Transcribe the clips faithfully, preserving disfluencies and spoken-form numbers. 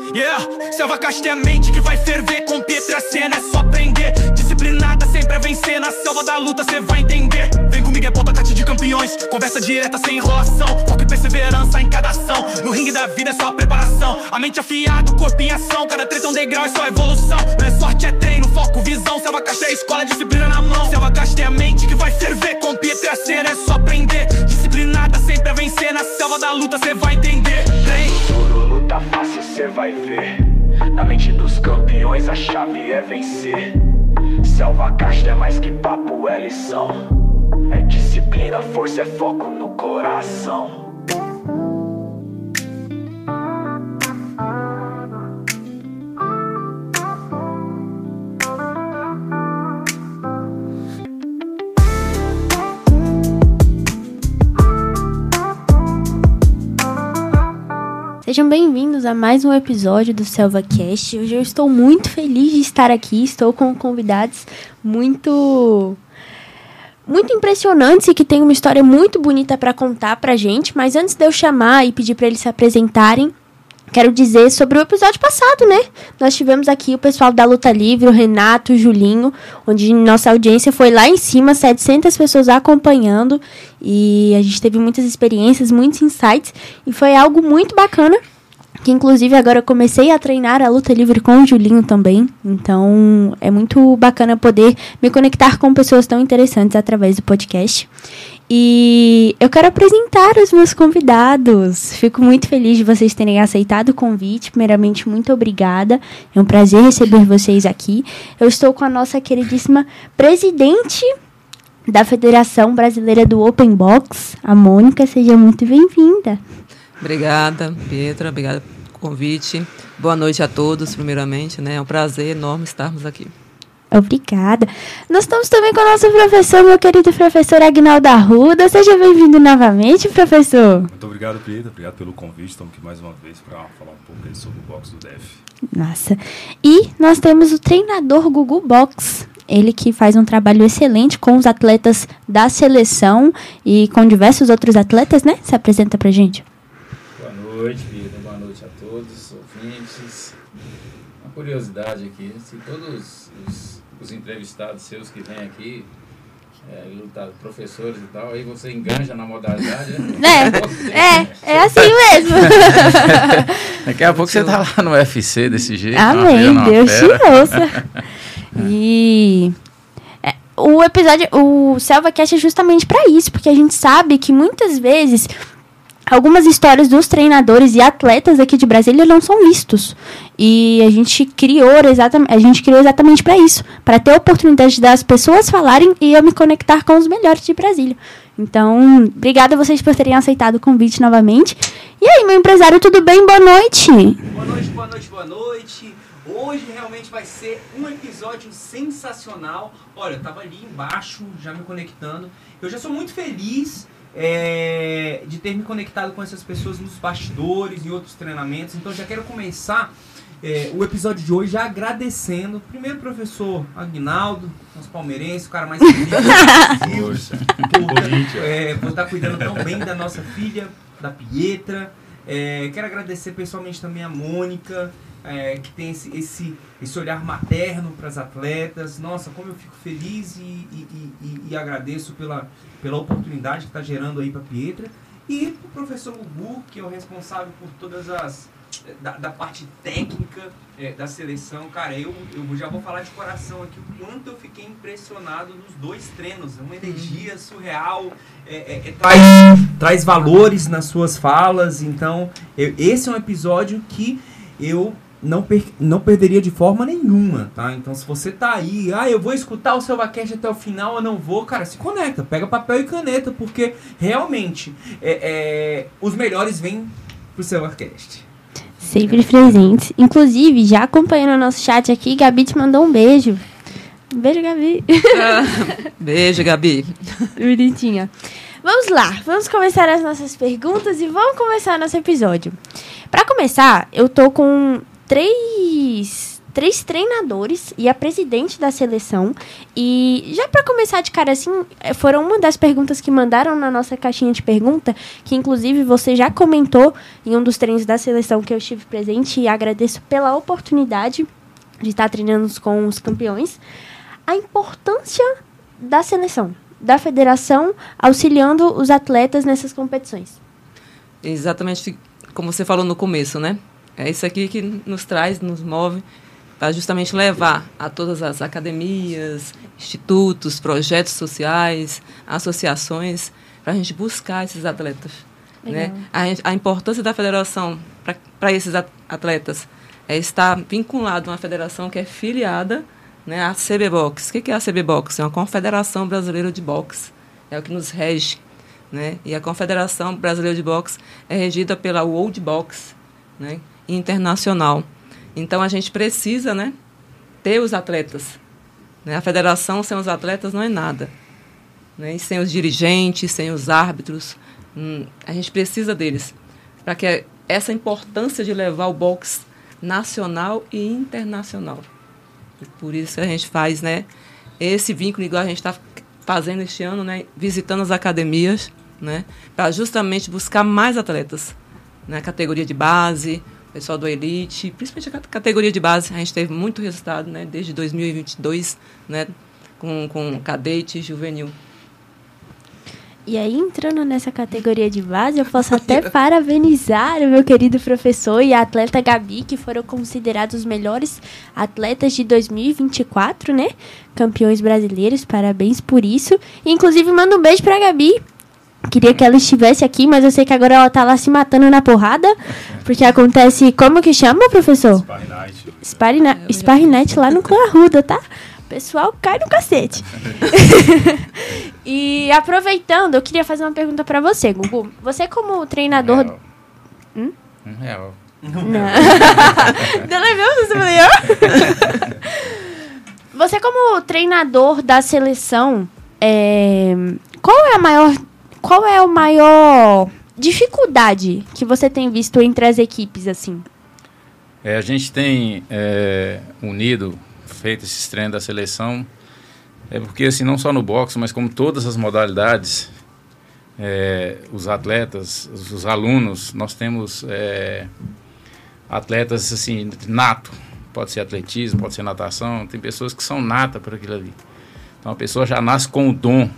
Yeah, selva casta é a mente que vai ferver. Com Pietra a cena é só aprender. Disciplinada sempre a vencer. Na selva da luta cê vai entender. Vem comigo é podcast de campeões. Conversa direta sem enrolação. Foco e perseverança em cada ação. No ringue da vida é só preparação. A mente afiada, o corpo em ação. Cada treta é um degrau, é só evolução. Não é sorte, é treino, foco, visão. Selva casta é a escola, disciplina na mão. Selva casta é a mente que vai ferver. Com Pietra a cena é só aprender. Disciplinada sempre a vencer. Na selva da luta cê vai entender. Vem. Luta fácil cê vai ver. Na mente dos campeões a chave é vencer. Selva casta é mais que papo, é lição. É disciplina, força, é foco no coração. Sejam bem-vindos a mais um episódio do SelvaCast. Hoje eu estou muito feliz de estar aqui. Estou com convidados muito, muito impressionantes e que têm uma história muito bonita para contar pra gente. Mas antes de eu chamar e pedir para eles se apresentarem, quero dizer sobre o episódio passado, né? Nós tivemos aqui o pessoal da Luta Livre, o Renato, o Julinho, onde nossa audiência foi lá em cima, setecentas pessoas acompanhando. E a gente teve muitas experiências, muitos insights. E foi algo muito bacana, que inclusive agora eu comecei a treinar a Luta Livre com o Julinho também. Então é muito bacana poder me conectar com pessoas tão interessantes através do podcast. E eu quero apresentar os meus convidados. Fico muito feliz de vocês terem aceitado o convite. Primeiramente, muito obrigada. É um prazer receber vocês aqui. Eu estou com a nossa queridíssima presidente da Federação Brasileira do Open Box, a Mônica. Seja muito bem-vinda. Obrigada, Pietra. Obrigada pelo convite. Boa noite a todos, primeiramente, né? É um prazer enorme estarmos aqui. Obrigada. Nós estamos também com o nosso professor, meu querido professor Agnaldo Arruda. Seja bem-vindo novamente, professor. Muito obrigado, Pietra. Obrigado pelo convite. Estamos aqui mais uma vez para falar um pouco sobre o boxe do D F. Nossa. E nós temos o treinador Gugu Box. Ele que faz um trabalho excelente com os atletas da seleção e com diversos outros atletas, né? Se apresenta pra gente. Boa noite, Pietra. Boa noite a todos os ouvintes. Uma curiosidade aqui, se todos os os entrevistados seus que vêm aqui, é, lutar, professores e tal, aí você enganja na modalidade, né? É, é, é assim mesmo. Daqui a pouco você tá lá no U F C desse jeito. Amém, Deus te ouça. E é, o episódio, o SelvaCast é justamente para isso, porque a gente sabe que muitas vezes algumas histórias dos treinadores e atletas aqui de Brasília não são vistos. E a gente criou exatamente, a gente criou exatamente para isso, para ter a oportunidade das pessoas falarem e eu me conectar com os melhores de Brasília. Então, obrigada a vocês por terem aceitado o convite novamente. E aí, meu empresário, tudo bem? Boa noite. Boa noite, boa noite, boa noite. Hoje realmente vai ser um episódio sensacional. Olha, eu tava ali embaixo, já me conectando. Eu já sou muito feliz É, de ter me conectado com essas pessoas nos bastidores e outros treinamentos. Então já quero começar é, o episódio de hoje já agradecendo primeiro o professor Agnaldo, nosso palmeirense, o cara mais feliz do Brasil, por, é, por estar cuidando tão bem da nossa filha, da Pietra. É, quero agradecer pessoalmente também a Mônica, é, que tem esse, esse, esse olhar materno para as atletas. Nossa, como eu fico feliz e, e, e, e agradeço pela, pela oportunidade que está gerando aí para a Pietra. E o professor Gugu, que é o responsável por todas as... Da, da parte técnica é, da seleção. Cara, eu, eu já vou falar de coração aqui o quanto eu fiquei impressionado nos dois treinos. É uma energia surreal, é, é, é, traz, traz valores nas suas falas. Então, eu, esse é um episódio que eu não, per, não perderia de forma nenhuma, tá? Então, se você tá aí, ah, eu vou escutar o SelvaCast até o final, eu não vou, cara, se conecta, pega papel e caneta, porque realmente é, é, os melhores vêm pro SelvaCast. Sempre presentes. Inclusive, já acompanhando o nosso chat aqui, Gabi te mandou um beijo. Um beijo, Gabi. Ah, beijo, Gabi. Bonitinha. Vamos lá, vamos começar as nossas perguntas e vamos começar nosso episódio. Para começar, eu tô com três, três treinadores e a presidente da seleção. E já para começar de cara assim, foram uma das perguntas que mandaram na nossa caixinha de pergunta, que inclusive você já comentou em um dos treinos da seleção que eu estive presente, e agradeço pela oportunidade de estar treinando com os campeões. A importância da seleção, da federação, auxiliando os atletas nessas competições. Exatamente como você falou no começo, né? É isso aqui que nos traz, nos move, para justamente levar a todas as academias, institutos, projetos sociais, associações, para a gente buscar esses atletas. Né? A, a importância da federação para esses atletas é estar vinculado a uma federação que é filiada, né, à C B Box. O que é a C B Box? É uma Confederação Brasileira de Boxe. É o que nos rege. Né? E a Confederação Brasileira de Boxe é regida pela World Box, né, internacional. Então, a gente precisa, né, ter os atletas. Né? A federação sem os atletas não é nada. Né? E sem os dirigentes, sem os árbitros, hum, a gente precisa deles. Para que essa importância de levar o boxe nacional e internacional. E por isso que a gente faz, né, esse vínculo, igual a gente está fazendo este ano, né, visitando as academias, né, para justamente buscar mais atletas. Né, categoria de base, pessoal do elite, principalmente a categoria de base, a gente teve muito resultado, né, desde dois mil e vinte e dois, né, com, com cadete e juvenil. E aí, entrando nessa categoria de base, eu posso até parabenizar o meu querido professor e a atleta Gabi, que foram considerados os melhores atletas de dois mil e vinte e quatro, né? Campeões brasileiros, parabéns por isso. E, inclusive, mando um beijo pra Gabi. Queria que ela estivesse aqui, mas eu sei que agora ela tá lá se matando na porrada, porque acontece, como que chama, professor? Sparring Night. Sparring, na, Sparring Night lá no Clã Arruda, tá? O pessoal cai no cacete. E aproveitando, eu queria fazer uma pergunta pra você, Gugu. Você como treinador... Real. Hum? Um real. Não. Não levou, você falou? Você como treinador da seleção, é... qual é a maior... Qual é a maior dificuldade que você tem visto entre as equipes, assim? É, a gente tem é, unido, feito esses treinos da seleção, é porque assim, não só no boxe, mas como todas as modalidades, é, os atletas, os, os alunos, nós temos é, atletas assim, nato, pode ser atletismo, pode ser natação, tem pessoas que são nata por aquilo ali. Então a pessoa já nasce com o dom.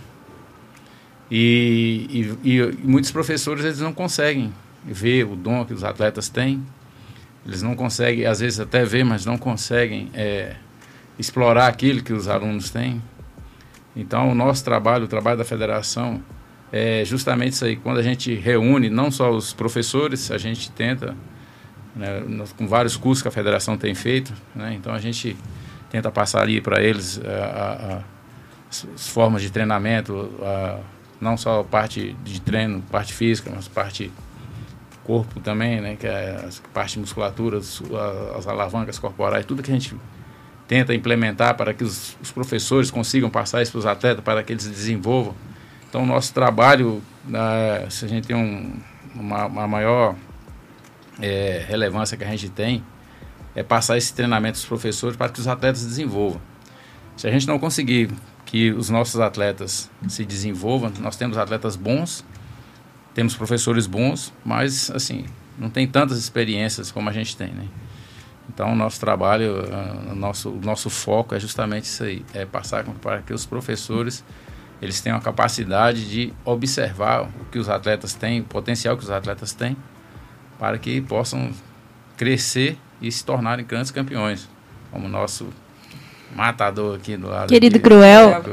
E, e, e muitos professores, eles não conseguem ver o dom que os atletas têm. Eles não conseguem, às vezes até ver, mas não conseguem é, explorar aquilo que os alunos têm. Então, o nosso trabalho, o trabalho da federação, é justamente isso aí. Quando a gente reúne não só os professores, a gente tenta, né, com vários cursos que a federação tem feito, né, então a gente tenta passar ali para eles a, a, a, as formas de treinamento, a, não só a parte de treino, parte física, mas parte corpo também, né, que é a parte de musculatura, as, as alavancas corporais, tudo que a gente tenta implementar para que os, os professores consigam passar isso para os atletas, para que eles desenvolvam. Então, o nosso trabalho, uh, se a gente tem um, uma, uma maior é, relevância que a gente tem, é passar esse treinamento aos professores para que os atletas desenvolvam. Se a gente não conseguir que os nossos atletas se desenvolvam, nós temos atletas bons, temos professores bons, mas assim, não tem tantas experiências como a gente tem, né? Então, o nosso trabalho, o nosso, o nosso foco é justamente isso aí, é passar para que os professores eles tenham a capacidade de observar o que os atletas têm, o potencial que os atletas têm, para que possam crescer e se tornarem grandes campeões, como o nosso matador aqui do lado. Querido aqui. Cruel.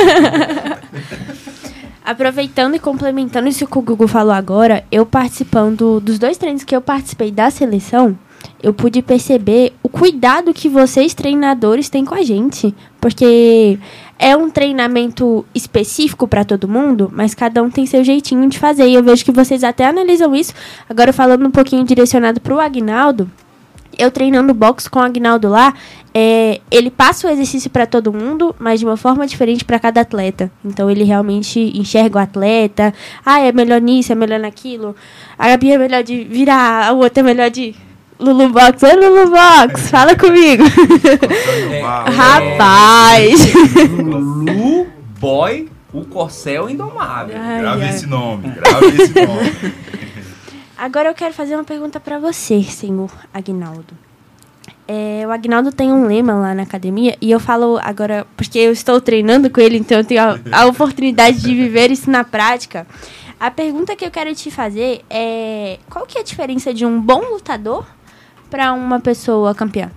Aproveitando e complementando isso que o Gugu falou agora, eu participando dos dois treinos que eu participei da seleção, eu pude perceber o cuidado que vocês, treinadores, têm com a gente. Porque é um treinamento específico para todo mundo, mas cada um tem seu jeitinho de fazer. E eu vejo que vocês até analisam isso. Agora, falando um pouquinho direcionado para o Aguinaldo, eu treinando boxe com o Aguinaldo lá, é, ele passa o exercício para todo mundo, mas de uma forma diferente para cada atleta. Então, ele realmente enxerga o atleta. Ah, é melhor nisso, é melhor naquilo. A Gabi é melhor de virar, a outra é melhor de Lulu Box. Oi, Lulu Box, fala comigo. É, Rapaz. Lulu Boy, o Corcel Indomável. Ai, Grave ai. esse nome, grave esse nome. Agora eu quero fazer uma pergunta para você, senhor Aguinaldo. É, o Aguinaldo tem um lema lá na academia, e eu falo agora, porque eu estou treinando com ele, então eu tenho a, a oportunidade de viver isso na prática. A pergunta que eu quero te fazer é: qual que é a diferença de um bom lutador para uma pessoa campeã?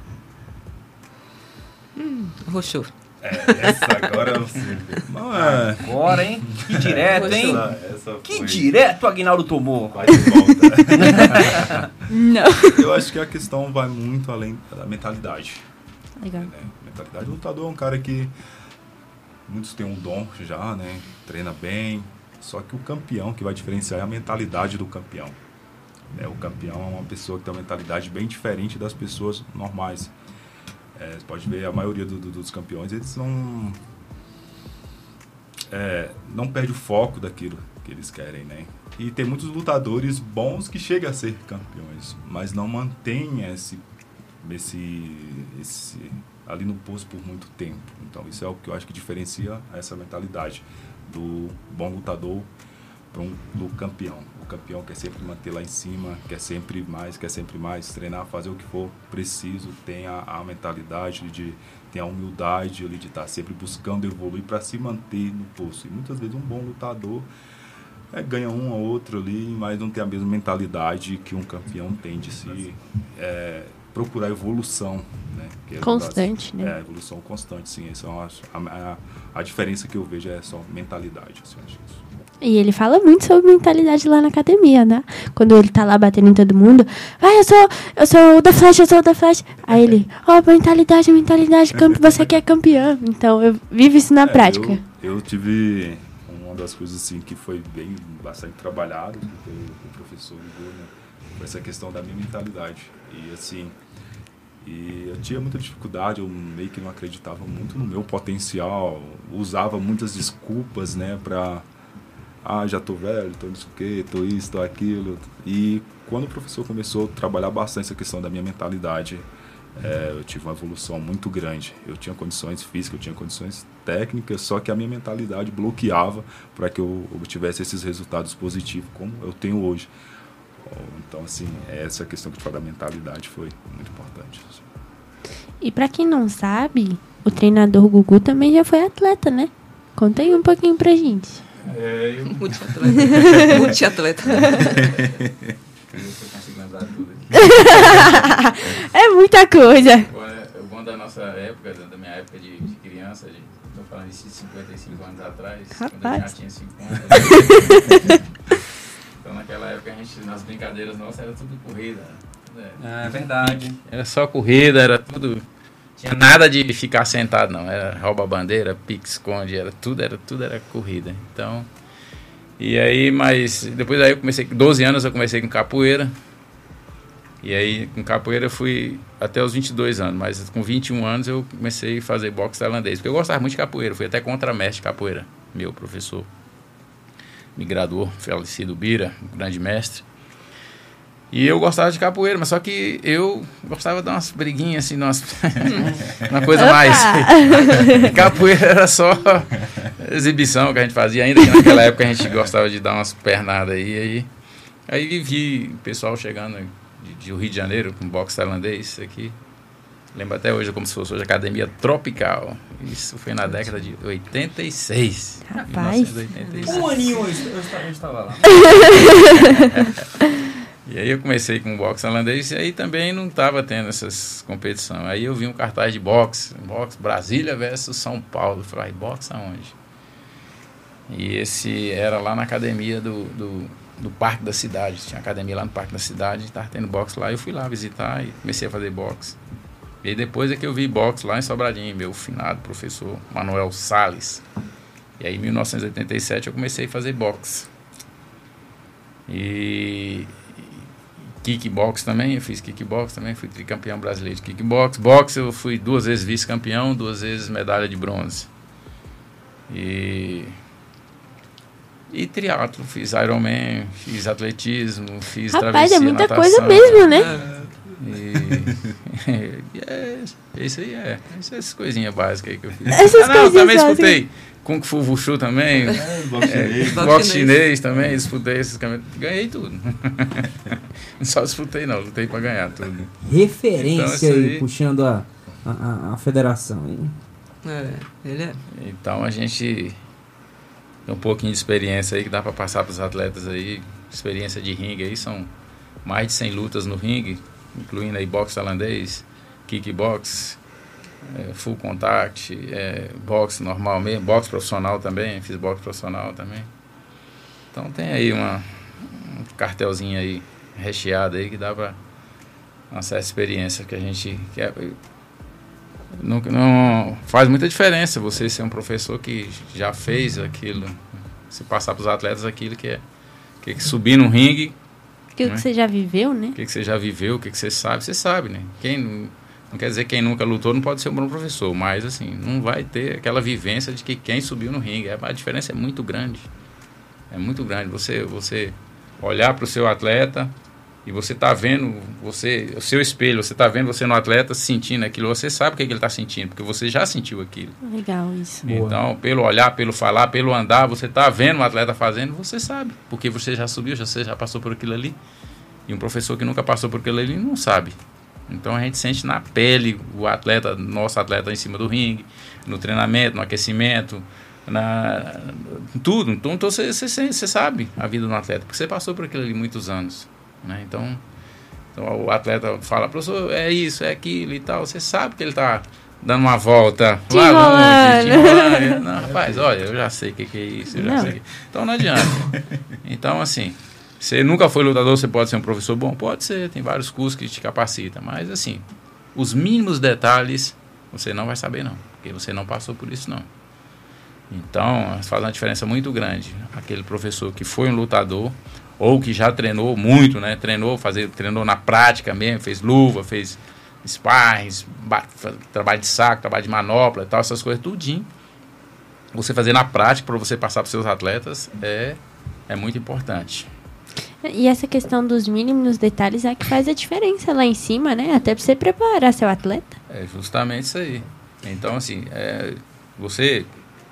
Hum, roxou. É, essa agora eu sei. Não é. Agora, hein? Que direto, hein? Essa, essa Que foi- direto o Aguinaldo tomou. Vai de volta. Não. Eu acho que a questão vai muito além da mentalidade. Legal. Né? Mentalidade. O lutador é um cara que muitos têm um dom já, né? Treina bem. Só que o campeão que vai diferenciar é a mentalidade do campeão. Né? O campeão é uma pessoa que tem uma mentalidade bem diferente das pessoas normais. É, você pode ver a maioria do, do, dos campeões, eles não é, não perde o foco daquilo que eles querem, né? E tem muitos lutadores bons que chegam a ser campeões, mas não mantêm esse, esse, esse ali no posto por muito tempo. Então isso é o que eu acho que diferencia essa mentalidade do bom lutador para um, do campeão. O campeão quer sempre manter lá em cima, quer sempre mais, quer sempre mais, treinar, fazer o que for preciso, tem a, a mentalidade, de, tem a humildade ali de estar sempre buscando evoluir para se manter no posto. E muitas vezes um bom lutador é, ganha um ou outro ali, mas não tem a mesma mentalidade que um campeão tem de se é, procurar evolução. Né? Que é Constante, das, né? É, evolução constante, sim. Essa é uma, a, a, a diferença que eu vejo é só mentalidade. Assim, eu acho isso. E ele fala muito sobre mentalidade lá na academia, né? Quando ele tá lá batendo em todo mundo. Ah, eu sou, eu sou o The Flash, eu sou o The Flash. Aí ele, ó, oh, mentalidade, mentalidade, campe, você que é campeão. Então, eu vivo isso na É, prática. Eu, eu tive uma das coisas assim que foi bem, bastante trabalhado pelo, pelo professor Igor, né? Foi essa questão da minha mentalidade. E assim, e eu tinha muita dificuldade, eu meio que não acreditava muito no meu potencial, usava muitas desculpas, né, pra... Ah, já tô velho, tô não sei o quê, tô isso, tô aquilo. E quando o professor começou a trabalhar bastante essa questão da minha mentalidade, é, eu tive uma evolução muito grande. Eu tinha condições físicas, eu tinha condições técnicas, só que a minha mentalidade bloqueava para que eu obtivesse esses resultados positivos, como eu tenho hoje. Então, assim, essa questão que eu te falo da mentalidade foi muito importante. Assim. E pra quem não sabe, o treinador Gugu também já foi atleta, né? Conta aí um pouquinho pra gente. É, eu, Multiatleta. Multiatleta. eu consigo lembrar tudo aqui. É muita coisa. Agora, o bom da nossa época, da minha época de, de criança, de, tô falando de cinquenta e cinco anos atrás, quando eu já Rapaz. tinha cinco anos. Então naquela época a gente, nas brincadeiras nossas, era tudo corrida. Né? É verdade. Era só corrida, era tudo. Tinha nada de ficar sentado, não. Era rouba bandeira, pique, esconde, era tudo, era tudo era corrida. Então, e aí, mas depois aí eu comecei, com doze anos eu comecei com capoeira. E aí com capoeira eu fui até os vinte e dois anos, mas com vinte e um anos eu comecei a fazer boxe tailandês, porque eu gostava muito de capoeira, fui até contramestre de capoeira, meu professor me graduou, falecido Bira, um grande mestre. E eu gostava de capoeira, mas só que eu gostava de umas briguinhas, assim, de umas uma coisa Opa! mais... Capoeira era só exibição que a gente fazia, ainda que naquela época a gente gostava de dar umas pernadas aí. Aí, aí vi o pessoal chegando de, de Rio de Janeiro com boxe tailandês, isso aqui. Lembro até hoje como se fosse hoje Academia Tropical. Isso foi na década de oitenta e seis. Rapaz. mil novecentos e oitenta e seis. Um aninho eu, eu, estava- eu estava lá. E aí eu comecei com boxe tailandês e aí também não estava tendo essas competições. Aí eu vi um cartaz de boxe, boxe Brasília versus São Paulo. Eu falei, boxe aonde? E esse era lá na academia do, do, do Parque da Cidade. Tinha academia lá no Parque da Cidade, estava tendo boxe lá. Eu fui lá visitar e comecei a fazer boxe. E aí depois é que eu vi boxe lá em Sobradinho, meu finado professor Manuel Salles. E aí em mil novecentos e oitenta e sete eu comecei a fazer boxe. E kickbox também, eu fiz kickbox também, fui tricampeão brasileiro de kickbox. Boxe eu fui duas vezes vice-campeão, duas vezes medalha de bronze. E... E triatlo, fiz Ironman, fiz atletismo, fiz Rapaz, travessia, é muita natação. coisa mesmo, né? É, E, e é, isso aí é. Essas coisinhas básicas aí que eu fiz. Essas ah, não, também básicas. disputei Kung Fu Wushu também. É, boxe chinês. É, boxe chinês também, disputei esses caminhos. Ganhei tudo. Não só disputei não, lutei pra ganhar tudo. Referência Então, aí, aí, puxando a, a, a federação. Hein? É, ele é. Então a gente tem um pouquinho de experiência aí que dá pra passar pros atletas aí. Experiência de ringue aí, são mais de cem lutas no ringue, incluindo aí boxe tailandês, kickbox, é, full contact, é, boxe normal mesmo, boxe profissional também, fiz boxe profissional também. Então tem aí uma, um cartelzinho aí recheado aí que dá para uma certa experiência que a gente quer. Não, não faz muita diferença você ser um professor que já fez aquilo, se passar para os atletas aquilo que é, que é subir no ringue. Aquilo né? que você já viveu, né? O que, que você já viveu, o que, que você sabe, você sabe, né? Quem não, não quer dizer que quem nunca lutou não pode ser um bom professor, mas assim, não vai ter aquela vivência de que quem subiu no ringue. A diferença é muito grande. É muito grande. Você, você olhar para o seu atleta e você tá vendo, você, o seu espelho, você tá vendo você no atleta sentindo aquilo, você sabe o que, que ele está sentindo, porque você já sentiu aquilo. Legal isso. Boa. Então, pelo olhar, pelo falar, pelo andar, você tá vendo o atleta fazendo, você sabe, porque você já subiu, já, você já passou por aquilo ali. E um professor que nunca passou por aquilo ali não sabe. Então a gente sente na pele o atleta, nosso atleta em cima do ringue, no treinamento, no aquecimento, na tudo. Então, então você, você, você sabe a vida do atleta, porque você passou por aquilo ali muitos anos. Né? Então, então o atleta fala, professor, é isso, é aquilo e tal. Você sabe que ele está dando uma volta Te lá enrolando. longe, te enrolando. Não, rapaz, olha, eu já sei o que, que é isso, eu já Não. sei. que- Então não adianta. Então, assim, você nunca foi lutador, você pode ser um professor bom? Pode ser, tem vários cursos que te capacitam, mas assim, os mínimos detalhes você não vai saber não, porque você não passou por isso não. Então, faz uma diferença muito grande. Aquele professor que foi um lutador, ou que já treinou muito, né? Treinou, fazer, treinou na prática mesmo, fez luva, fez sparring, ba- fa- trabalho de saco, trabalho de manopla e tal, essas coisas, tudinho. Você fazer na prática para você passar para os seus atletas é, é muito importante. E essa questão dos mínimos detalhes é que faz a diferença lá em cima, né? Até pra você preparar seu atleta. É justamente isso aí. Então, assim, é, você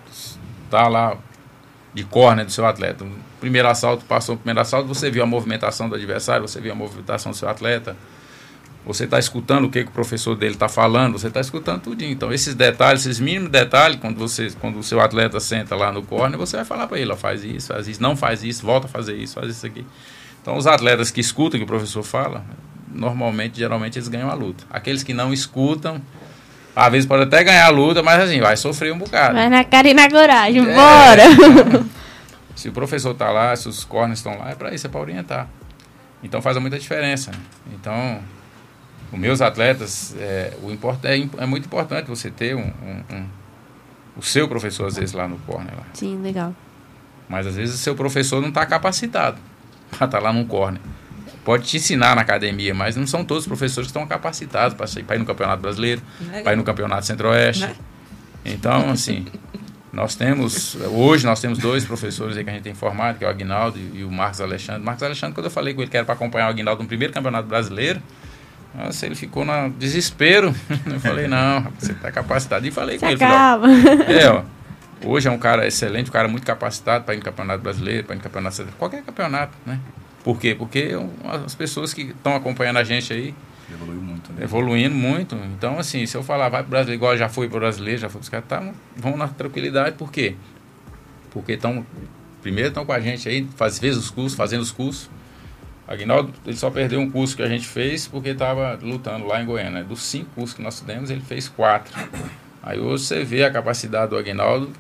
tá lá de corner do seu atleta. O primeiro assalto, passou o primeiro assalto, você viu a movimentação do adversário, você viu a movimentação do seu atleta, você está escutando o que, que o professor dele está falando, você está escutando tudinho. Então, esses detalhes, esses mínimos detalhes, quando, você, quando o seu atleta senta lá no corner, você vai falar para ele, ó, faz isso, faz isso, não faz isso, volta a fazer isso, faz isso aqui. Então, os atletas que escutam o que o professor fala, normalmente, geralmente, eles ganham a luta. Aqueles que não escutam, às vezes pode até ganhar a luta, mas assim, vai sofrer um bocado. Vai na cara e na coragem, É, bora! então, se o professor está lá, se os corners estão lá, é para isso, é para orientar. Então faz muita diferença. Então, os meus atletas, é, o import, é, é muito importante você ter um, um, um, o seu professor, às vezes, lá no corner. Lá. Sim, legal. Mas às vezes o seu professor não está capacitado para estar lá no corner. Pode te ensinar na academia, mas não são todos os professores que estão capacitados para ir no Campeonato Brasileiro, para ir no Campeonato Centro-Oeste. Né? Então, assim, nós temos, hoje nós temos dois professores aí que a gente tem formado, que é o Aguinaldo e o Marcos Alexandre. Marcos Alexandre, quando eu falei com ele que era para acompanhar o Aguinaldo no primeiro Campeonato Brasileiro, nossa, ele ficou no desespero. Eu falei, não, você está capacitado. E falei Se com ele. Falei, acaba. ó, é, ó, hoje é um cara excelente, um cara muito capacitado para ir no Campeonato Brasileiro, para ir no Campeonato Centro, qualquer campeonato, né? Por quê? Porque as pessoas que estão acompanhando a gente aí Evoluiu muito, né? evoluindo muito. Então, assim, se eu falar, vai para o brasileiro, igual já foi para o brasileiro, já foi, os caras tá, vão na tranquilidade. Por quê? Porque estão, primeiro estão com a gente aí, faz vezes os cursos, fazendo os cursos. Aguinaldo, ele só perdeu um curso que a gente fez porque estava lutando lá em Goiânia. Dos cinco cursos que nós demos, ele fez quatro. Aí hoje você vê a capacidade do Aguinaldo,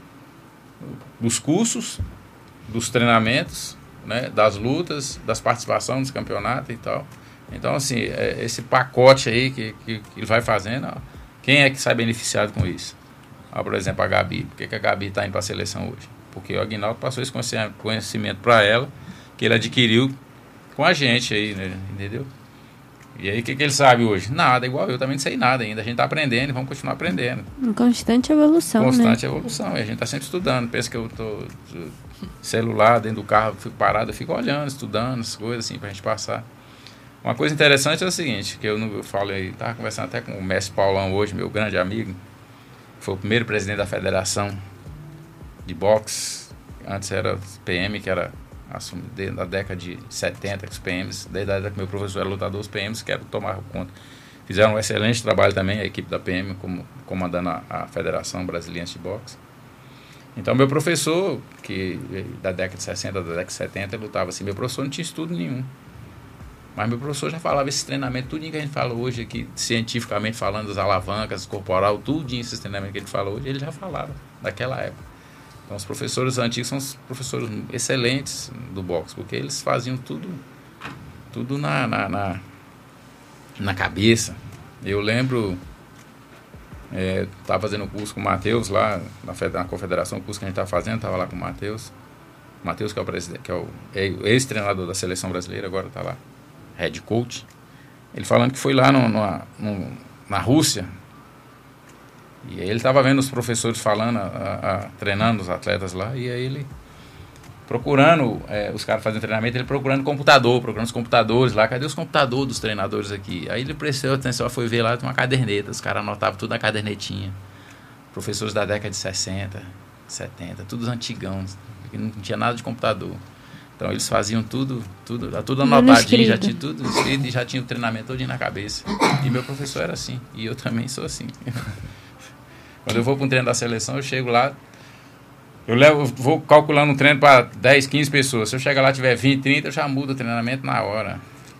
dos cursos, dos treinamentos, né, das lutas, das participações nos campeonatos e tal. Então, assim, é, esse pacote aí que, que, que ele vai fazendo, ó, quem é que sai beneficiado com isso? Ah, por exemplo, a Gabi. Por que, que a Gabi está indo para a seleção hoje? Porque o Aguinaldo passou esse conhecimento para ela, que ele adquiriu com a gente aí, né, entendeu? E aí, o que, que ele sabe hoje? Nada, igual eu também não sei nada ainda. A gente está aprendendo e vamos continuar aprendendo. Em constante evolução, Constante né? evolução. E a gente está sempre estudando. Pensa que eu tô, tô celular dentro do carro, fico parado, eu fico olhando, estudando as coisas assim, para a gente passar. Uma coisa interessante é o seguinte, que eu, não, eu falei, estava conversando até com o mestre Paulão hoje, meu grande amigo, foi o primeiro presidente da federação de boxe, antes era P M, que era assumido desde a década de setenta, que os P Ms, desde a época que meu professor era lutador, os P Ms que tomaram conta. Fizeram um excelente trabalho também, a equipe da P M, como, comandando a, a Federação Brasileira de Boxe. Então, meu professor, que da década de sessenta, da década de setenta, ele lutava assim, meu professor não tinha estudo nenhum. Mas meu professor já falava esse treinamento, tudo que a gente fala hoje aqui, cientificamente falando, das alavancas, corporal, tudo esses treinamentos que ele fala hoje, ele já falava naquela época. Então, os professores antigos são os professores excelentes do boxe, porque eles faziam tudo, tudo na, na, na, na cabeça. Eu lembro, estava é, fazendo um curso com o Matheus lá, na, na confederação, o curso que a gente estava fazendo, estava lá com o Matheus. O Matheus, que é o presidente, que é o ex-treinador da seleção brasileira, agora está lá, head coach. Ele falando que foi lá no, no, no, na Rússia. E aí ele estava vendo os professores falando, a, a, a, treinando os atletas lá, e aí ele procurando, é, os caras fazendo treinamento, ele procurando computador, procurando os computadores lá, cadê os computadores dos treinadores aqui? Aí ele prestou atenção, foi ver lá, tem uma caderneta, os caras anotavam tudo na cadernetinha. Professores da década de sessenta, setenta, todos antigãos, que não tinha nada de computador. Então eles faziam tudo, tudo, tudo anotadinho, já tinha tudo escrito e já tinha o treinamento todo na cabeça. E meu professor era assim, e eu também sou assim. Quando eu vou para um treino da seleção, eu chego lá, eu levo, vou calculando um treino para dez, quinze pessoas. Se eu chegar lá e tiver vinte, trinta, eu já mudo o treinamento na hora.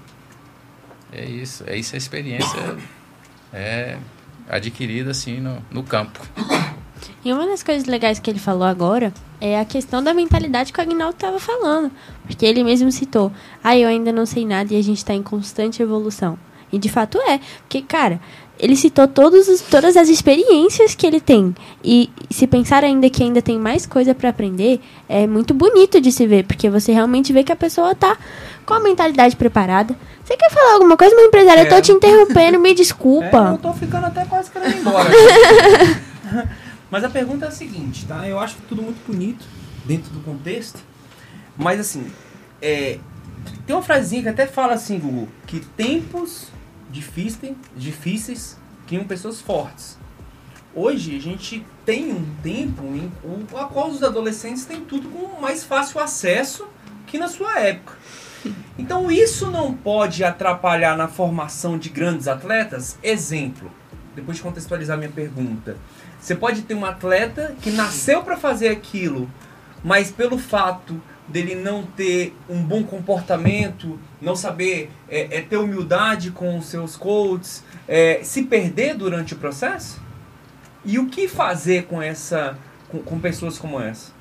É isso, é isso a experiência é adquirida assim no, no campo. E uma das coisas legais que ele falou agora é a questão da mentalidade que o Agnaldo estava falando. Porque ele mesmo citou, ah, eu ainda não sei nada e a gente está em constante evolução. E de fato é. Porque, cara, ele citou todos os, todas as experiências que ele tem. E se pensar ainda que ainda tem mais coisa para aprender, é muito bonito de se ver. Porque você realmente vê que a pessoa tá com a mentalidade preparada. Você quer falar alguma coisa, meu empresário? É. Eu tô te interrompendo, me desculpa. É, eu tô ficando até quase querendo ir embora. Mas a pergunta é a seguinte, tá? Eu acho tudo muito bonito dentro do contexto, mas assim, é, tem uma frasinha que até fala assim, Gugu, que tempos difíceis, difíceis criam pessoas fortes. Hoje a gente tem um tempo em a qual os adolescentes têm tudo com mais fácil acesso que na sua época. Então isso não pode atrapalhar na formação de grandes atletas? Exemplo, depois de contextualizar minha pergunta. Você pode ter um atleta que nasceu para fazer aquilo, mas pelo fato dele não ter um bom comportamento, não saber é, é ter humildade com os seus coaches, é, se perder durante o processo? E o que fazer com, essa, com, com pessoas como essa?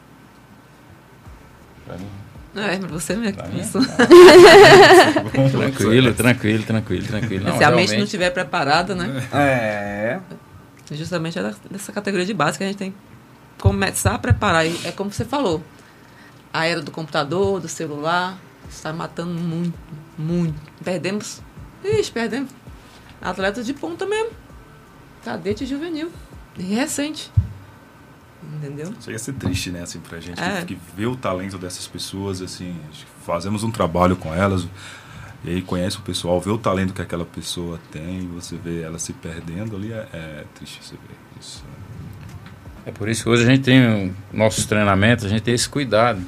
Pra mim. É, pra você mesmo. Tranquilo, tranquilo, tranquilo, tranquilo. Não, se a mente não estiver preparada, né? É... Justamente é dessa categoria de base que a gente tem que começar a preparar. E é como você falou, a era do computador, do celular, está matando muito, muito. Perdemos, ixi, perdemos atletas de ponta mesmo, cadete juvenil, e recente. Entendeu? Isso ia ser triste, né, assim, pra gente é. que, que vê o talento dessas pessoas, assim, fazemos um trabalho com elas, e aí conhece o pessoal, vê o talento que aquela pessoa tem, você vê ela se perdendo ali, é, é triste você ver isso. É por isso que hoje a gente tem nossos treinamentos, a gente tem esse cuidado.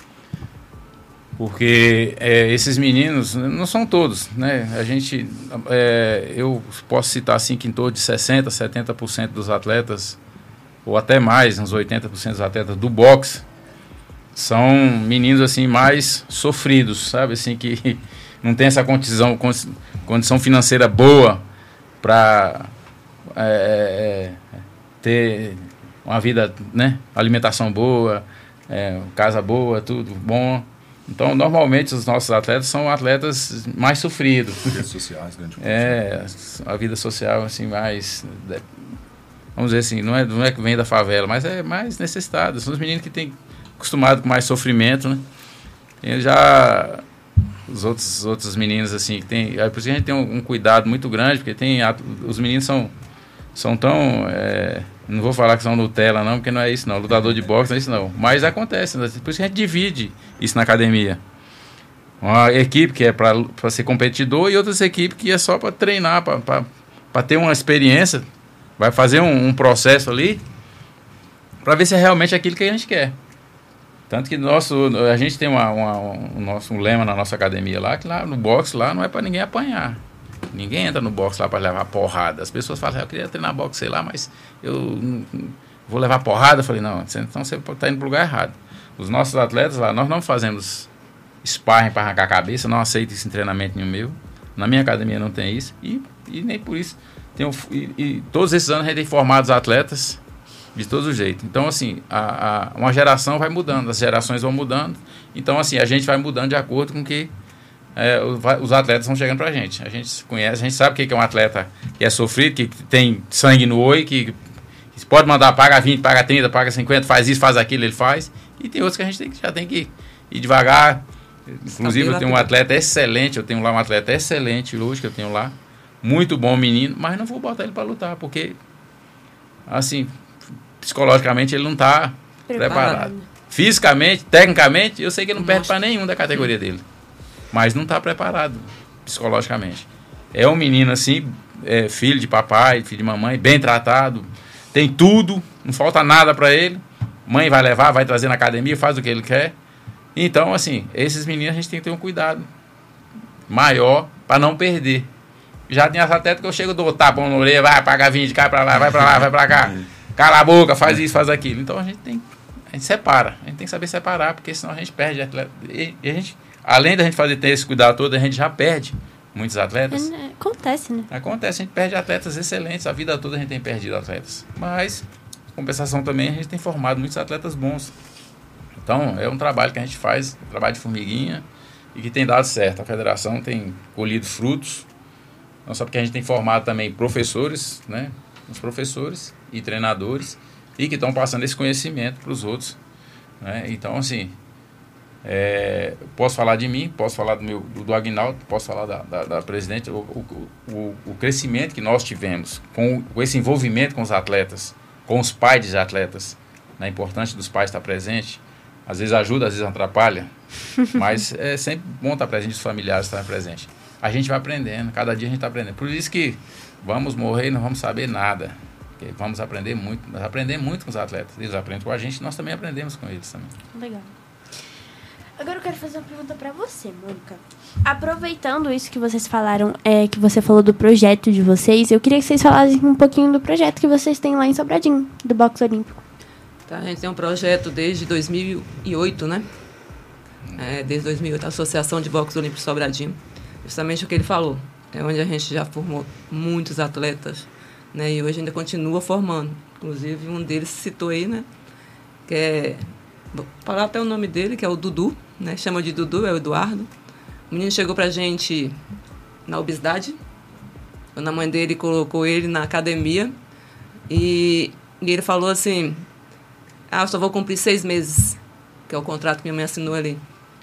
Porque é, esses meninos, não são todos, né? A gente, é, eu posso citar assim que em torno de sessenta por cento, setenta por cento dos atletas, ou até mais, uns oitenta por cento dos atletas do boxe, são meninos assim mais sofridos, sabe? Assim, que não tem essa condição, condição financeira boa para é, ter uma vida, né? Alimentação boa, é, casa boa, tudo bom. Então, normalmente, os nossos atletas são atletas mais sofridos. Redes sociais, grande coisa. É, a vida social, assim, mais... Vamos dizer assim, não é, não é que vem da favela, mas é mais necessitado. São os meninos que têm acostumado com mais sofrimento, né? E já... Os outros, outros meninos, assim, que tem... É por isso que a gente tem um, um cuidado muito grande, porque tem... Os meninos são, são tão... É, não vou falar que são Nutella, não, porque não é isso, não. Lutador de boxe não é isso, não. Mas acontece, né? Por isso que a gente divide isso na academia. Uma equipe que é para ser competidor e outras equipes que é só para treinar, para ter uma experiência. Vai fazer um, um processo ali para ver se é realmente aquilo que a gente quer. Tanto que nosso, a gente tem uma, uma, um, nosso, um lema na nossa academia lá, que lá no boxe lá não é para ninguém apanhar. Ninguém entra no boxe lá para levar porrada. As pessoas falam, eu queria treinar boxe, sei lá, mas eu não, vou levar porrada. Eu falei, não, então você está indo para o lugar errado. Os nossos atletas lá, nós não fazemos sparring para arrancar a cabeça, não aceito isso em treinamento nenhum meu. Na minha academia não tem isso e, e nem por isso. Tem um, e, e todos esses anos a gente tem formado os atletas de todo jeito. Então, assim, a, a, uma geração vai mudando, as gerações vão mudando. Então, assim, a gente vai mudando de acordo com que é, os atletas vão chegando pra gente. A gente conhece, a gente sabe o que é um atleta que é sofrido, que tem sangue no olho, que, que pode mandar, paga vinte, paga trinta, paga cinquenta, faz isso, faz aquilo, ele faz. E tem outros que a gente tem, já tem que ir devagar. Inclusive, eu tenho um atleta excelente, eu tenho lá um atleta excelente hoje, que eu tenho lá. Muito bom menino, mas não vou botar ele para lutar, porque, assim, psicologicamente ele não está preparado. preparado. Fisicamente, tecnicamente, eu sei que ele não Nossa. perde para nenhum da categoria dele. Mas não está preparado psicologicamente. É um menino, assim, é, filho de papai, filho de mamãe, bem tratado, tem tudo, não falta nada para ele. Mãe vai levar, vai trazer na academia, faz o que ele quer. Então, assim, esses meninos a gente tem que ter um cuidado maior para não perder. Já tem as atletas que eu chego, dou tapa na orelha, vai pagar vinte, cai pra lá, vai pra lá, vai pra cá, cala a boca, faz isso, faz aquilo. Então a gente tem, a gente separa, a gente tem que saber separar, porque senão a gente perde atleta. E, e a gente, além da gente fazer ter esse cuidado todo, a gente já perde muitos atletas. Acontece, né? Acontece, a gente perde atletas excelentes, a vida toda a gente tem perdido atletas. Mas, em compensação também, a gente tem formado muitos atletas bons. Então, é um trabalho que a gente faz, um trabalho de formiguinha, e que tem dado certo. A federação tem colhido frutos. Não só porque a gente tem formado também professores, né? Os professores e treinadores, e que estão passando esse conhecimento para os outros, né? Então, assim, é, posso falar de mim, posso falar do, meu, do, do Aguinaldo, posso falar da, da, da presidente, o, o, o, o crescimento que nós tivemos com, com esse envolvimento com os atletas, com os pais dos atletas, né? A importância dos pais estar presente, às vezes ajuda, às vezes atrapalha, mas é sempre bom estar presente, os familiares estarem presentes. A gente vai aprendendo, cada dia a gente está aprendendo. Por isso que vamos morrer e não vamos saber nada. Porque vamos aprender muito, nós aprendemos muito com os atletas. Eles aprendem com a gente, nós também aprendemos com eles também. Legal. Agora eu quero fazer uma pergunta para você, Mônica. Aproveitando isso que vocês falaram, é, que você falou do projeto de vocês, eu queria que vocês falassem um pouquinho do projeto que vocês têm lá em Sobradinho, do boxe olímpico. Tá, a gente tem um projeto desde dois mil e oito, né? É, desde dois mil e oito, a Associação de Boxe Olímpico Sobradinho. Justamente o que ele falou, é onde a gente já formou muitos atletas, né, e hoje ainda continua formando. Inclusive, um deles citou aí, né, que é, vou falar até o nome dele, que é o Dudu, né, chama de Dudu, é o Eduardo. O menino chegou pra gente na obesidade, quando a mãe dele colocou ele na academia, e, e ele falou assim, ah, eu só vou cumprir seis meses, que é o contrato que minha mãe assinou ali.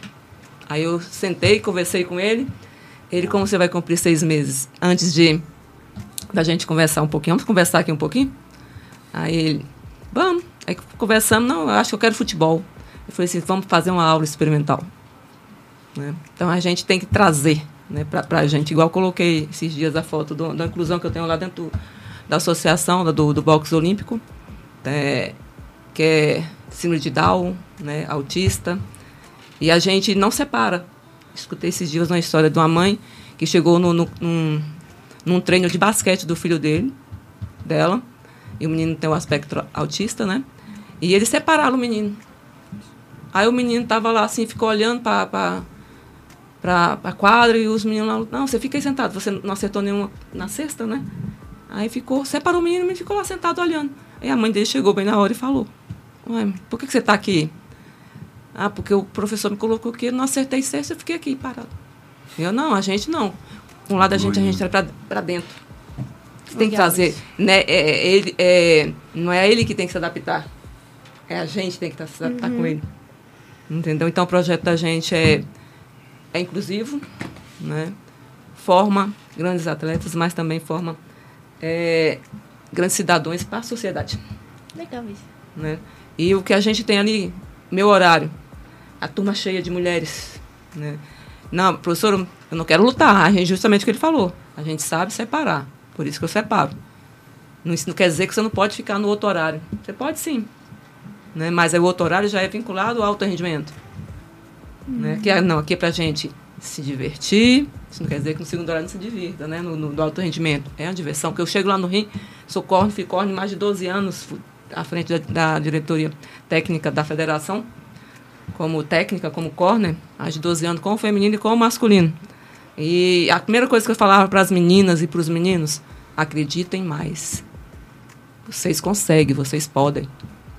Aí eu sentei, conversei com ele. Ele, como você vai cumprir seis meses? Antes de da gente conversar um pouquinho. Vamos conversar aqui um pouquinho? Aí ele, vamos. Aí conversamos, não, eu acho que eu quero futebol. Eu falei assim, vamos fazer uma aula experimental. Né? Então a gente tem que trazer, né, pra, pra gente. Igual eu coloquei esses dias a foto do, da inclusão que eu tenho lá dentro da associação, do, do boxe olímpico, é, que é síndrome de Down, né, autista. E a gente não separa. Escutei esses dias uma história de uma mãe que chegou no, no, num, num treino de basquete do filho dele, dela, e o menino tem o aspecto autista, né? E eles separaram o menino. Aí o menino tava lá assim, ficou olhando para a quadra, e os meninos lá, não, você fica aí sentado, você não acertou nenhuma na cesta, né? Aí ficou, separou o menino, o menino ficou lá sentado olhando. Aí a mãe dele chegou bem na hora e falou, ué, por que, que você está aqui? Ah, porque o professor me colocou aqui, eu não acertei sexta, eu fiquei aqui parado. Eu, não, a gente não. Um lado da gente, a gente traz para dentro. Você tem que trazer, né, é, ele, é, não é ele que tem que se adaptar, é a gente que tem que se adaptar uhum. com ele. Entendeu? Então o projeto da gente é, é inclusivo, né? Forma grandes atletas, mas também forma é, grandes cidadãos para a sociedade. Legal isso. Né? E o que a gente tem ali, meu horário, a turma cheia de mulheres, né? Não, professor, eu não quero lutar. A gente, justamente o que ele falou. A gente sabe separar. Por isso que eu separo. Não, isso não quer dizer que você não pode ficar no outro horário. Você pode sim. Né? Mas aí o outro horário já é vinculado ao alto rendimento. Hum. Né? Que, não, aqui é pra gente se divertir. Isso não quer dizer que no segundo horário não se divirta, né? No, no, no alto rendimento. É uma diversão. Porque eu chego lá no Rio, sou corno, fico corno mais de doze anos à frente da, da diretoria técnica da federação. Como técnica, como corner, mais de doze anos com o feminino e com o masculino. E a primeira coisa que eu falava para as meninas e para os meninos, acreditem mais. Vocês conseguem, vocês podem.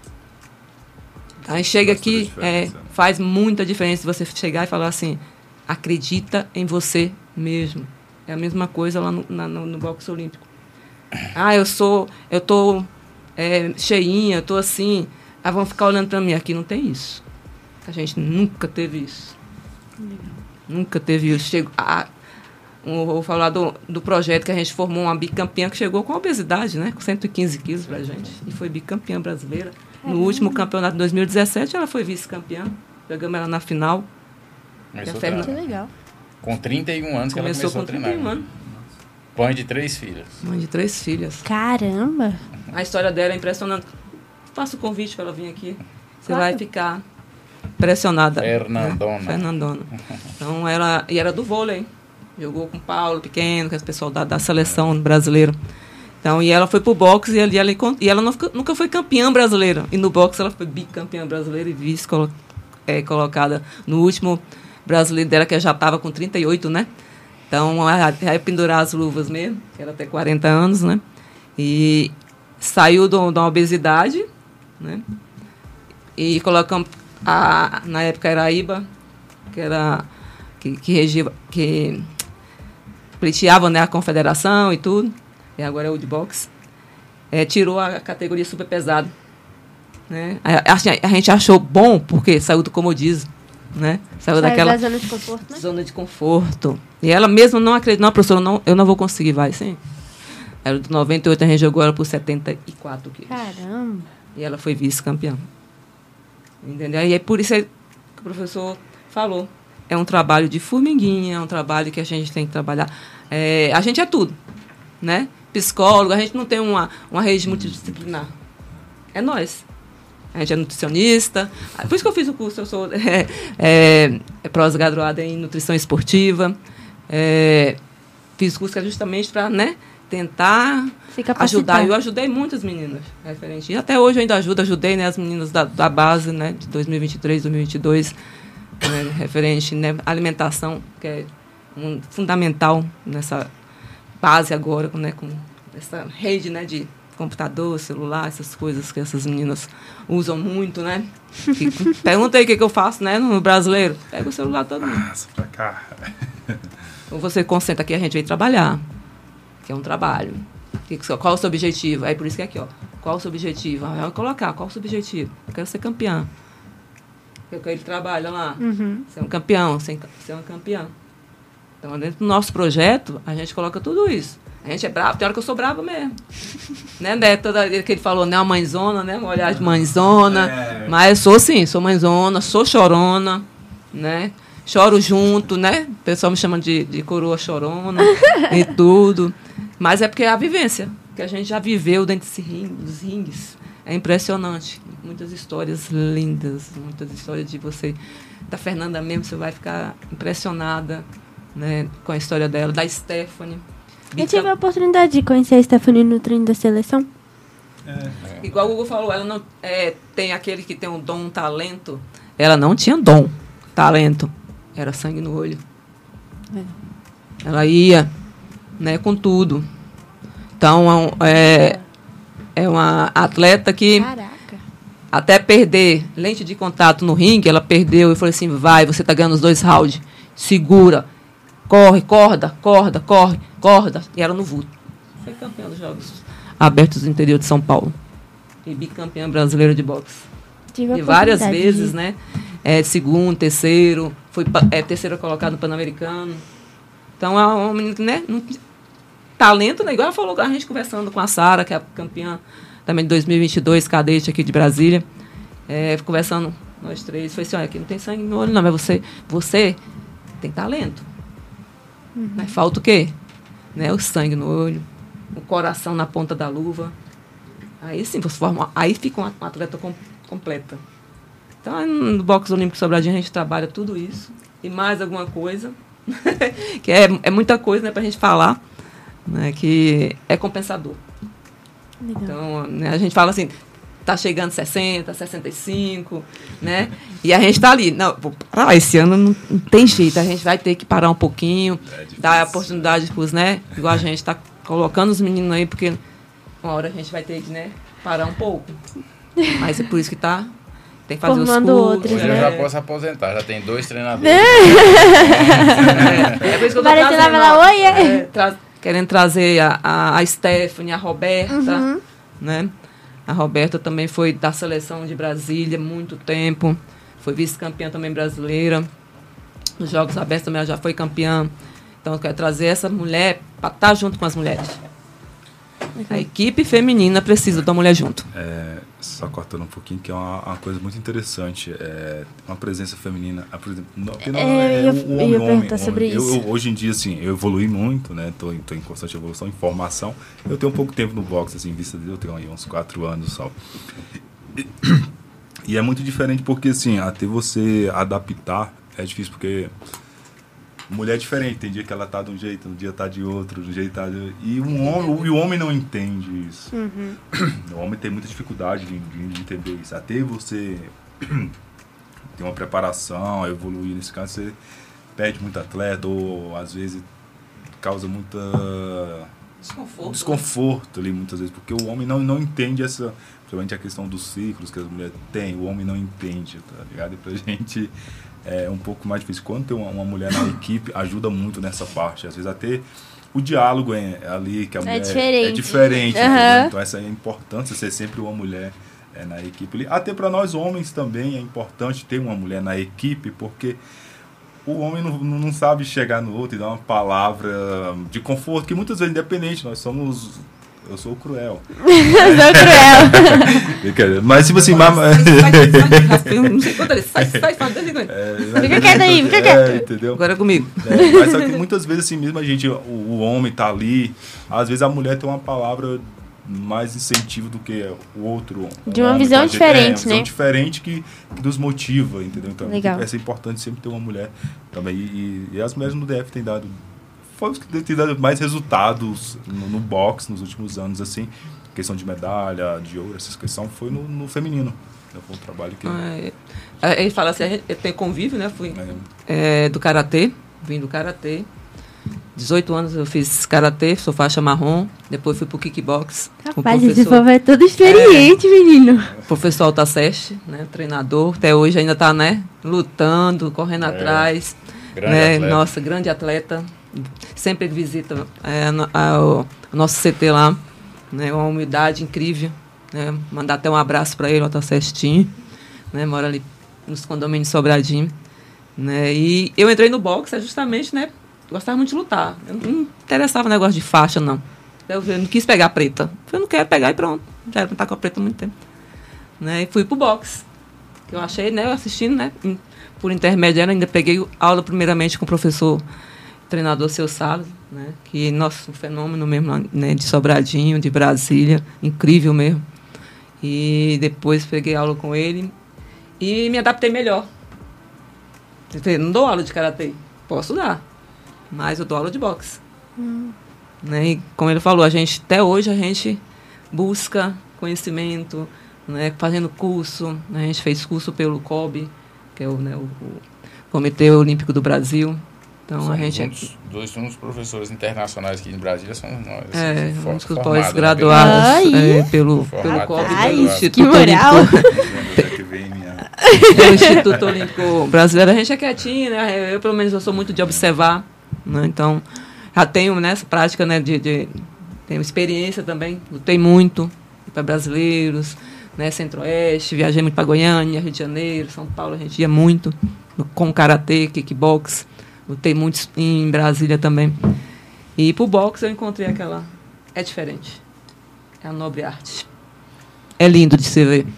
Aí chega aqui, é, faz muita diferença você chegar e falar assim, acredita em você mesmo. É a mesma coisa lá no, na, no, no boxe olímpico. Ah, eu sou, eu tô é, cheinha, eu tô assim, ah, vão ficar olhando para mim. Aqui não tem isso. A gente nunca teve isso. Legal. Nunca teve isso. Chego, ah, um, vou falar do, do projeto que a gente formou uma bicampeã que chegou com obesidade, né? Com cento e quinze quilos pra gente. E foi bicampeã brasileira. No é. último campeonato de dois mil e dezessete, ela foi vice-campeã. Pegamos ela na final. Começou a Fernanda... Que legal. Com trinta e um anos que começou ela começou com a treinar. trinta e um anos. Mãe de três filhas. Mãe de três filhas. Caramba! A história dela é impressionante. Faço o convite para ela vir aqui. Você claro. vai ficar impressionada. Fernandona. Né? Fernandona. Então, ela, e era do vôlei. Jogou com o Paulo Pequeno, que é o pessoal da, da seleção brasileira. Então, e ela foi pro boxe e, ali ela, e ela nunca, nunca foi campeã brasileira. E no boxe ela foi bicampeã brasileira e vice colo, é, colocada no último brasileiro dela, que já estava com trinta e oito, né? Então, aí pendurar as luvas mesmo, que era até quarenta anos, né? E saiu de uma obesidade, né? E colocamos, a, na época era a IBA, que era, que, que regia, que pleiteava, né, a confederação e tudo, e agora é o de boxe, é, tirou a categoria super pesado, né? A, a, a gente achou bom, porque saiu do comodismo, né? Saiu, saiu daquela da zona de conforto, né? Zona de conforto. E ela mesma não acredita, não, professora, não, eu não vou conseguir, vai, sim. Ela de noventa e oito, a gente jogou ela por setenta e quatro quilos. Caramba! E ela foi vice-campeã. Entendeu? E é por isso que o professor falou. É um trabalho de formiguinha, é um trabalho que a gente tem que trabalhar. É, a gente é tudo, né? Psicólogo, a gente não tem uma, uma rede multidisciplinar. É nós. A gente é nutricionista. Por isso que eu fiz o curso. Eu sou é, é, é pós-graduada em nutrição esportiva. É, fiz o curso que é justamente para, né, tentar ajudar. Eu ajudei muitas meninas referente. E até hoje eu ainda ajudo. Ajudei, né, as meninas da, da base, né, de dois mil e vinte e três, dois mil e vinte e dois, né, referente, né, alimentação, que é um, fundamental nessa base agora, né, com essa rede, né, de computador, celular, essas coisas que essas meninas usam muito, né? Que, perguntei o que, que eu faço, né, no brasileiro. Pega o celular todo mundo. Nossa, pra cá. Ou você concentra aqui, a gente veio trabalhar. Que é um trabalho. Qual é o seu objetivo? Aí por isso que é aqui, ó. Qual é o seu objetivo? Aí eu vou colocar, qual é o seu objetivo? Eu quero ser campeã. Eu quero ele trabalha lá. Uhum. Ser um campeão, ser, ser uma campeã. Então, dentro do nosso projeto, a gente coloca tudo isso. A gente é bravo, tem hora que eu sou brava mesmo. Né, né? Toda vez que ele falou, né, uma mãezona, né? Uma olhar de mãezona. É. Mas eu sou sim, sou mãezona, sou chorona, né? Choro junto, né? O pessoal me chama de, de coroa chorona e tudo. Mas é porque é a vivência que a gente já viveu dentro desse ringue, dos ringues. É impressionante. Muitas histórias lindas, muitas histórias de você. Da Fernanda mesmo, você vai ficar impressionada, né, com a história dela. Da Stephanie. Eu tive a oportunidade de conhecer a Stephanie no treino da seleção. É. Igual o Hugo falou, ela não é, tem aquele que tem um dom, um talento. Ela não tinha dom, talento. Era sangue no olho. É. Ela ia, né, com tudo. Então, é, é uma atleta que, caraca, até perder lente de contato no ringue, ela perdeu e falou assim, vai, você tá ganhando os dois rounds, segura. Corre, corda, corda, corre, corda. E era no vulto. Foi campeã dos Jogos Abertos do interior de São Paulo. E bicampeã brasileira de boxe. Tive e várias vezes, de... né? É, segundo, terceiro. Foi é, terceira colocada no Pan-Americano. Então, é uma menina que, né? Não, talento, né? Igual ela falou, a gente conversando com a Sara, que é a campeã também de dois mil e vinte e dois, cadete aqui de Brasília. É, conversando, nós três. Foi assim, olha, aqui não tem sangue no olho, não. Mas você... você tem talento. Uhum. Mas falta o quê? Né? O sangue no olho, o coração na ponta da luva. Aí sim, você forma, aí fica uma, uma atleta com, completa. Então, no boxe olímpico Sobradinho, a gente trabalha tudo isso. E mais alguma coisa, que é, é muita coisa, né, pra gente falar, né, que é compensador. Legal. Então, né, a gente fala assim, tá chegando sessenta, sessenta e cinco, né? E a gente tá ali. Não, vou parar, esse ano não, não tem jeito, a gente vai ter que parar um pouquinho, é dar a oportunidade pros, né? Igual a gente tá colocando os meninos aí, porque uma hora a gente vai ter que, né, parar um pouco. Mas é por isso que tá. Tem que fazer formando os cursos. Outros, eu né? já posso aposentar, já tem dois treinadores. É, é por isso que eu tô Parecendo trazendo, ela, oi, é, tra querendo trazer a, a, a Stephanie, a Roberta, uhum. né? A Roberta também foi da seleção de Brasília há muito tempo, foi vice-campeã também brasileira. Nos Jogos Abertos também ela já foi campeã. Então eu quero trazer essa mulher para estar junto com as mulheres. Uhum. A equipe feminina precisa da mulher junto. É, só cortando um pouquinho, que é uma, uma coisa muito interessante. É, uma presença feminina. A, por exemplo, não, não, é, é, eu, o eu homem, ia perguntar homem, sobre homem. isso. Eu, eu, hoje em dia, assim, eu evolui muito, né? Tô, tô em constante evolução, em formação. Eu tenho um pouco tempo no boxe, assim, em vista de eu tenho aí uns quatro anos só. E, e é muito diferente porque, assim, até você adaptar é difícil, porque mulher é diferente, tem dia que ela tá de um jeito, no dia tá de outro, do jeito tá de... E, um homem, e o homem não entende isso. Uhum. O homem tem muita dificuldade de, de entender isso. Até você ter uma preparação, evoluir nesse caso, você perde muito atleta, ou às vezes causa muita desconforto, desconforto ali, muitas vezes, porque o homem não, não entende essa, principalmente a questão dos ciclos que as mulheres têm, o homem não entende, tá ligado? E pra gente é um pouco mais difícil. Quando tem uma, uma mulher na equipe, ajuda muito nessa parte. Às vezes até o diálogo é ali, que a mulher é diferente. É diferente uhum. Então essa é a importância de ser sempre uma mulher é, na equipe. Até para nós homens também é importante ter uma mulher na equipe, porque o homem não, não sabe chegar no outro e dar uma palavra de conforto, que muitas vezes, independente, nós somos... Eu sou cruel. Eu sou cruel. Mas, tipo assim... Mas, mas... Não sei quanto ele sai, sai, sai, fica quieto aí, fica quieto. É, entendeu? Agora é comigo. É, mas só que muitas vezes, assim, mesmo a gente, o, o homem tá ali, às vezes a mulher tem uma palavra mais incentivo do que o outro. De uma visão diferente, é, uma visão né? diferente que, que nos motiva, entendeu? Então, legal. É importante sempre ter uma mulher também. E, e as mulheres no D F têm dado... Foi os que têm dado mais resultados no, no boxe nos últimos anos, assim. Questão de medalha, de ouro, essas questões, foi no, no feminino. Foi um trabalho que... Ah, ele fala assim, eu tenho convívio, né? Fui é. É, do Karatê, vim do Karatê. dezoito anos eu fiz Karatê, sou faixa marrom. Depois fui pro Kickbox. Rapaz, esse povo é todo experiente, é, menino. Professor Altaceste, né? Treinador. Até hoje ainda tá, né? Lutando, correndo é. atrás. Grande né? atleta. Nossa, grande atleta. Sempre visita é, a, a, o nosso C T lá, né, uma humildade incrível, né, mandar até um abraço para ele, o Altacestinho, né, mora ali nos condomínios de Sobradinho, né, e eu entrei no boxe justamente, né, gostava muito de lutar, eu não me interessava no negócio de faixa, não, eu, eu não quis pegar preta, eu não quero pegar e pronto, já era estar com a preta há muito tempo, né, e fui pro boxe, que eu achei, né, assistindo, né, por intermédio, ainda peguei aula primeiramente com o professor treinador Seu Salles, né, que, nossa, um fenômeno mesmo, né, de Sobradinho, de Brasília, incrível mesmo. E depois peguei aula com ele e me adaptei melhor. Não dou aula de karatê, posso dar, mas eu dou aula de boxe. Hum. Né, e como ele falou, a gente, até hoje a gente busca conhecimento, né, fazendo curso, né, a gente fez curso pelo C O B, que é o, né, o, o Comitê Olímpico do Brasil. Então, Somos a gente um dos, dois um dos professores internacionais aqui em Brasília, são nós. É, for, uns pós-graduados é, pelo, pelo C O B, Ai, pelo Instituto que moral. Pelo Instituto Olímpico Brasileiro. A gente é quietinho, né? Eu, pelo menos, eu sou muito de observar, né? Então, já tenho nessa prática, né, de, de tenho experiência também, lutei muito para brasileiros, né, Centro-Oeste, viajei muito para Goiânia, Rio de Janeiro, São Paulo, a gente ia muito com karatê, kickbox. Lutei muito em Brasília também. E pro boxe eu encontrei aquela... É diferente. É a nobre arte. É lindo de se ver.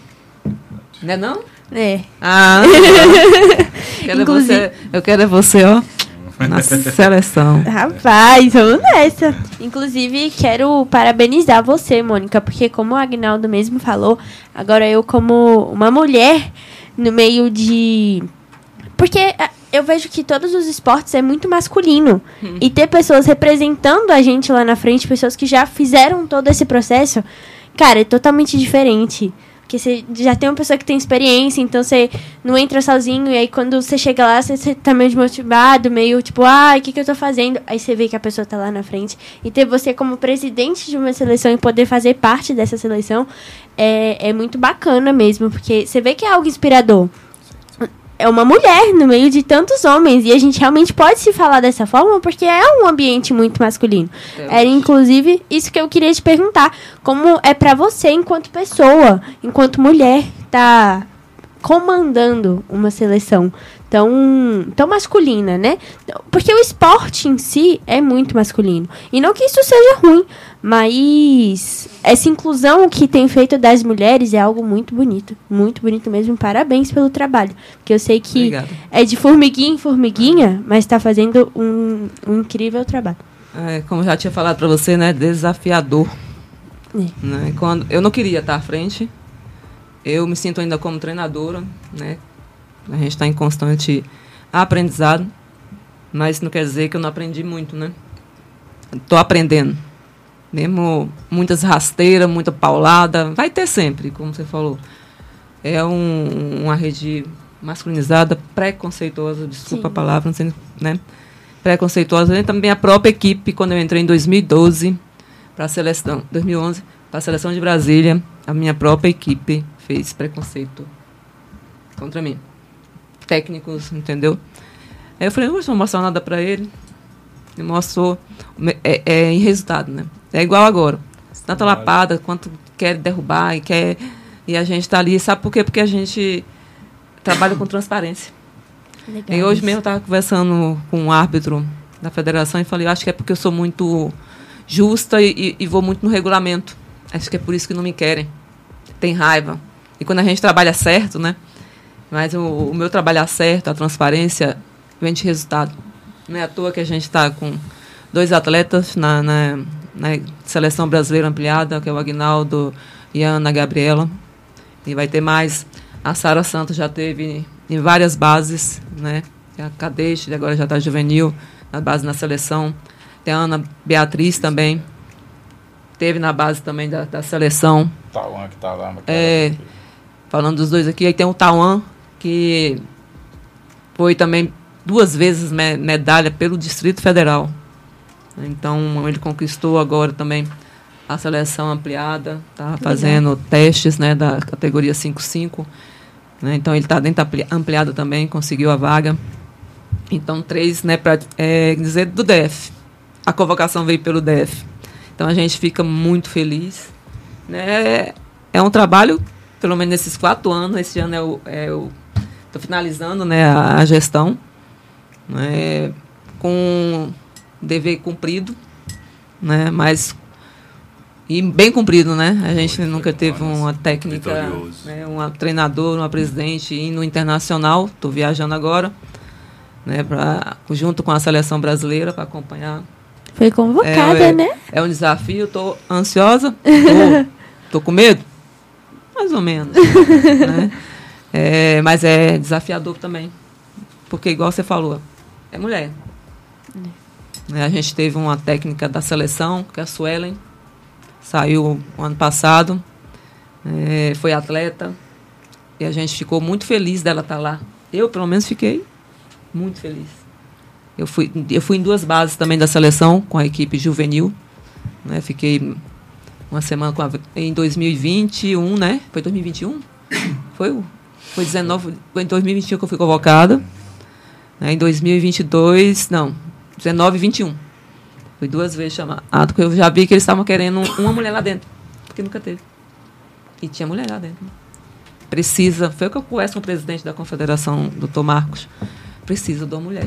Não é não? É. Ah, quero você, eu quero você, ó. na seleção. Rapaz, vamos nessa. Inclusive, quero parabenizar você, Mônica, porque como o Agnaldo mesmo falou, agora eu como uma mulher no meio de... Porque eu vejo que todos os esportes é muito masculino. Hum. E ter pessoas representando a gente lá na frente, pessoas que já fizeram todo esse processo, cara, é totalmente diferente. Porque você já tem uma pessoa que tem experiência, então você não entra sozinho, e aí quando você chega lá, você, você tá meio desmotivado, meio tipo, ai, o que, que eu tô fazendo? Aí você vê que a pessoa tá lá na frente. E ter você como presidente de uma seleção e poder fazer parte dessa seleção é, é muito bacana mesmo, porque você vê que é algo inspirador. É uma mulher no meio de tantos homens, e a gente realmente pode se falar dessa forma porque é um ambiente muito masculino. É. Era inclusive isso que eu queria te perguntar, como é pra você enquanto pessoa, enquanto mulher, tá comandando uma seleção tão, tão masculina, né? Porque o esporte em si é muito masculino. E não que isso seja ruim, mas essa inclusão que tem feito das mulheres é algo muito bonito. Muito bonito mesmo. Parabéns pelo trabalho. Porque eu sei que Obrigado. É de formiguinha em formiguinha, mas está fazendo um, um incrível trabalho. É, como eu já tinha falado para você, né? Desafiador. É. Né? Quando, eu não queria estar à frente. Eu me sinto ainda como treinadora, né? A gente está em constante aprendizado, mas não quer dizer que eu não aprendi muito, né? Estou aprendendo. Mesmo muitas rasteiras, muita paulada, vai ter sempre, como você falou. É um, uma rede masculinizada, preconceituosa, desculpa Sim. a palavra, não sei, né? Preconceituosa. E também a própria equipe, quando eu entrei em dois mil e doze para a seleção, dois mil e onze, para a seleção de Brasília, a minha própria equipe fez preconceito contra mim. Técnicos, entendeu? Aí eu falei, não vou mostrar nada para ele. E mostrou é, é, em resultado, né? É igual agora. Tanta lapada, quanto quer derrubar e quer... E a gente tá ali, sabe por quê? Porque a gente trabalha com transparência. Legal, e hoje isso. mesmo eu estava conversando com um árbitro da federação e falei, acho que é porque eu sou muito justa e, e, e vou muito no regulamento. Acho que é por isso que não me querem. Tem raiva. E quando a gente trabalha certo, né? Mas o, o meu trabalhar certo, a transparência, vem de resultado. Não é à toa que a gente está com dois atletas na, na, na seleção brasileira ampliada, que é o Agnaldo e a Ana Gabriela. E vai ter mais. A Sara Santos já teve em várias bases, né? A cadete, agora já está juvenil, na base na seleção. Tem a Ana Beatriz também. Teve na base também da, da seleção. Tauan que está lá. É, falando dos dois aqui, aí tem o Tauan, que foi também duas vezes me- medalha pelo Distrito Federal. Então, ele conquistou agora também a seleção ampliada, está fazendo Legal. testes, né, da categoria cinco cinco. Né, então, ele está dentro da ampliada também, conseguiu a vaga. Então, três, né, para é, dizer do D F. A convocação veio pelo D F. Então, a gente fica muito feliz. Né? É um trabalho, pelo menos nesses quatro anos, esse ano eu é estou finalizando, né, a, a gestão, né, com dever cumprido, né, mas e bem cumprido, né? A gente Muito nunca teve uma técnica, né, um treinador, uma presidente indo internacional. Estou viajando agora, né, pra, junto com a seleção brasileira para acompanhar. Foi convocada, é, é, né? É um desafio. Estou ansiosa. Tô, tô com medo, mais ou menos. Né? É, mas é desafiador também, porque igual você falou, é mulher. É. A gente teve uma técnica da seleção, que é a Suelen, saiu o ano passado, é, foi atleta, e a gente ficou muito feliz dela estar lá. Eu, pelo menos, fiquei muito feliz. Eu fui, eu fui em duas bases também da seleção, com a equipe juvenil, né? Fiquei uma semana com a, em dois mil e vinte e um, né? Foi dois mil e vinte e um? Foi, foi, dezenove, foi em dois mil e vinte e um que eu fui convocada. Né? Em dois mil e vinte e dois, não, dezenove e vinte e um. Fui duas vezes chamado, porque eu já vi que eles estavam querendo uma mulher lá dentro, porque nunca teve. E tinha mulher lá dentro. Precisa, foi o que eu converso com o presidente da confederação, doutor Marcos, precisa de uma mulher.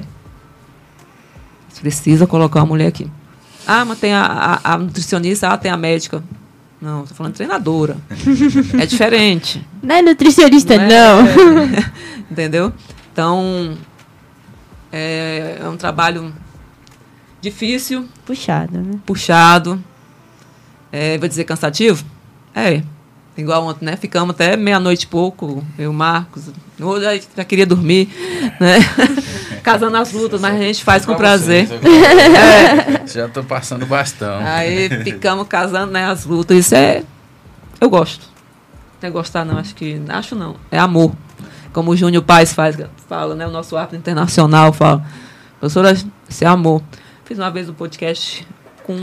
Precisa colocar uma mulher aqui. Ah, mas tem a, a, a nutricionista, ah, tem a médica. Não, estou falando treinadora. É diferente. Não é nutricionista, não. não. É, entendeu? Então, É, é um trabalho difícil. Puxado, né? Puxado. É, vou dizer cansativo? É. Igual ontem, né? Ficamos até meia-noite e pouco, eu, Marcos. Hoje a gente já queria dormir, né? Casando as lutas, mas a gente faz com prazer. É. Já estou passando bastão. Aí ficamos casando, né, as lutas. Isso é... Eu gosto. Não é gostar, não. Acho que... Acho não. É amor. Como o Júnior Paes faz, fala, né? O nosso árbitro internacional fala. Professora, isso é amor. Fiz uma vez um podcast com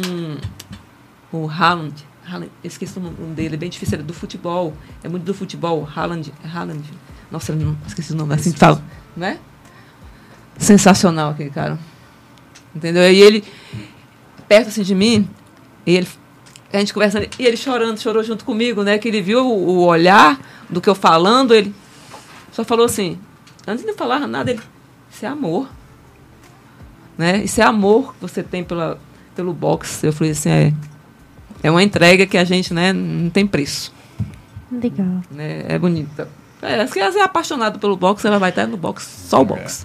o Haaland. Haaland, esqueci o nome dele, é bem difícil, ele é do futebol, é muito do futebol, Haaland, Haaland, nossa, não, esqueci o nome, assim fala, não é? Sensacional aquele cara, entendeu? E ele, perto assim de mim, e ele, a gente conversando, e ele chorando, chorou junto comigo, né, que ele viu o, o olhar do que eu falando, ele só falou assim, antes de não falar nada, ele, isso é amor, né, isso é amor que você tem pela, pelo boxe. Eu falei assim, é... É uma entrega que a gente, né, não tem preço. Legal. Né, é bonita. É, se você é apaixonado pelo boxe, ela vai estar no boxe, só o boxe.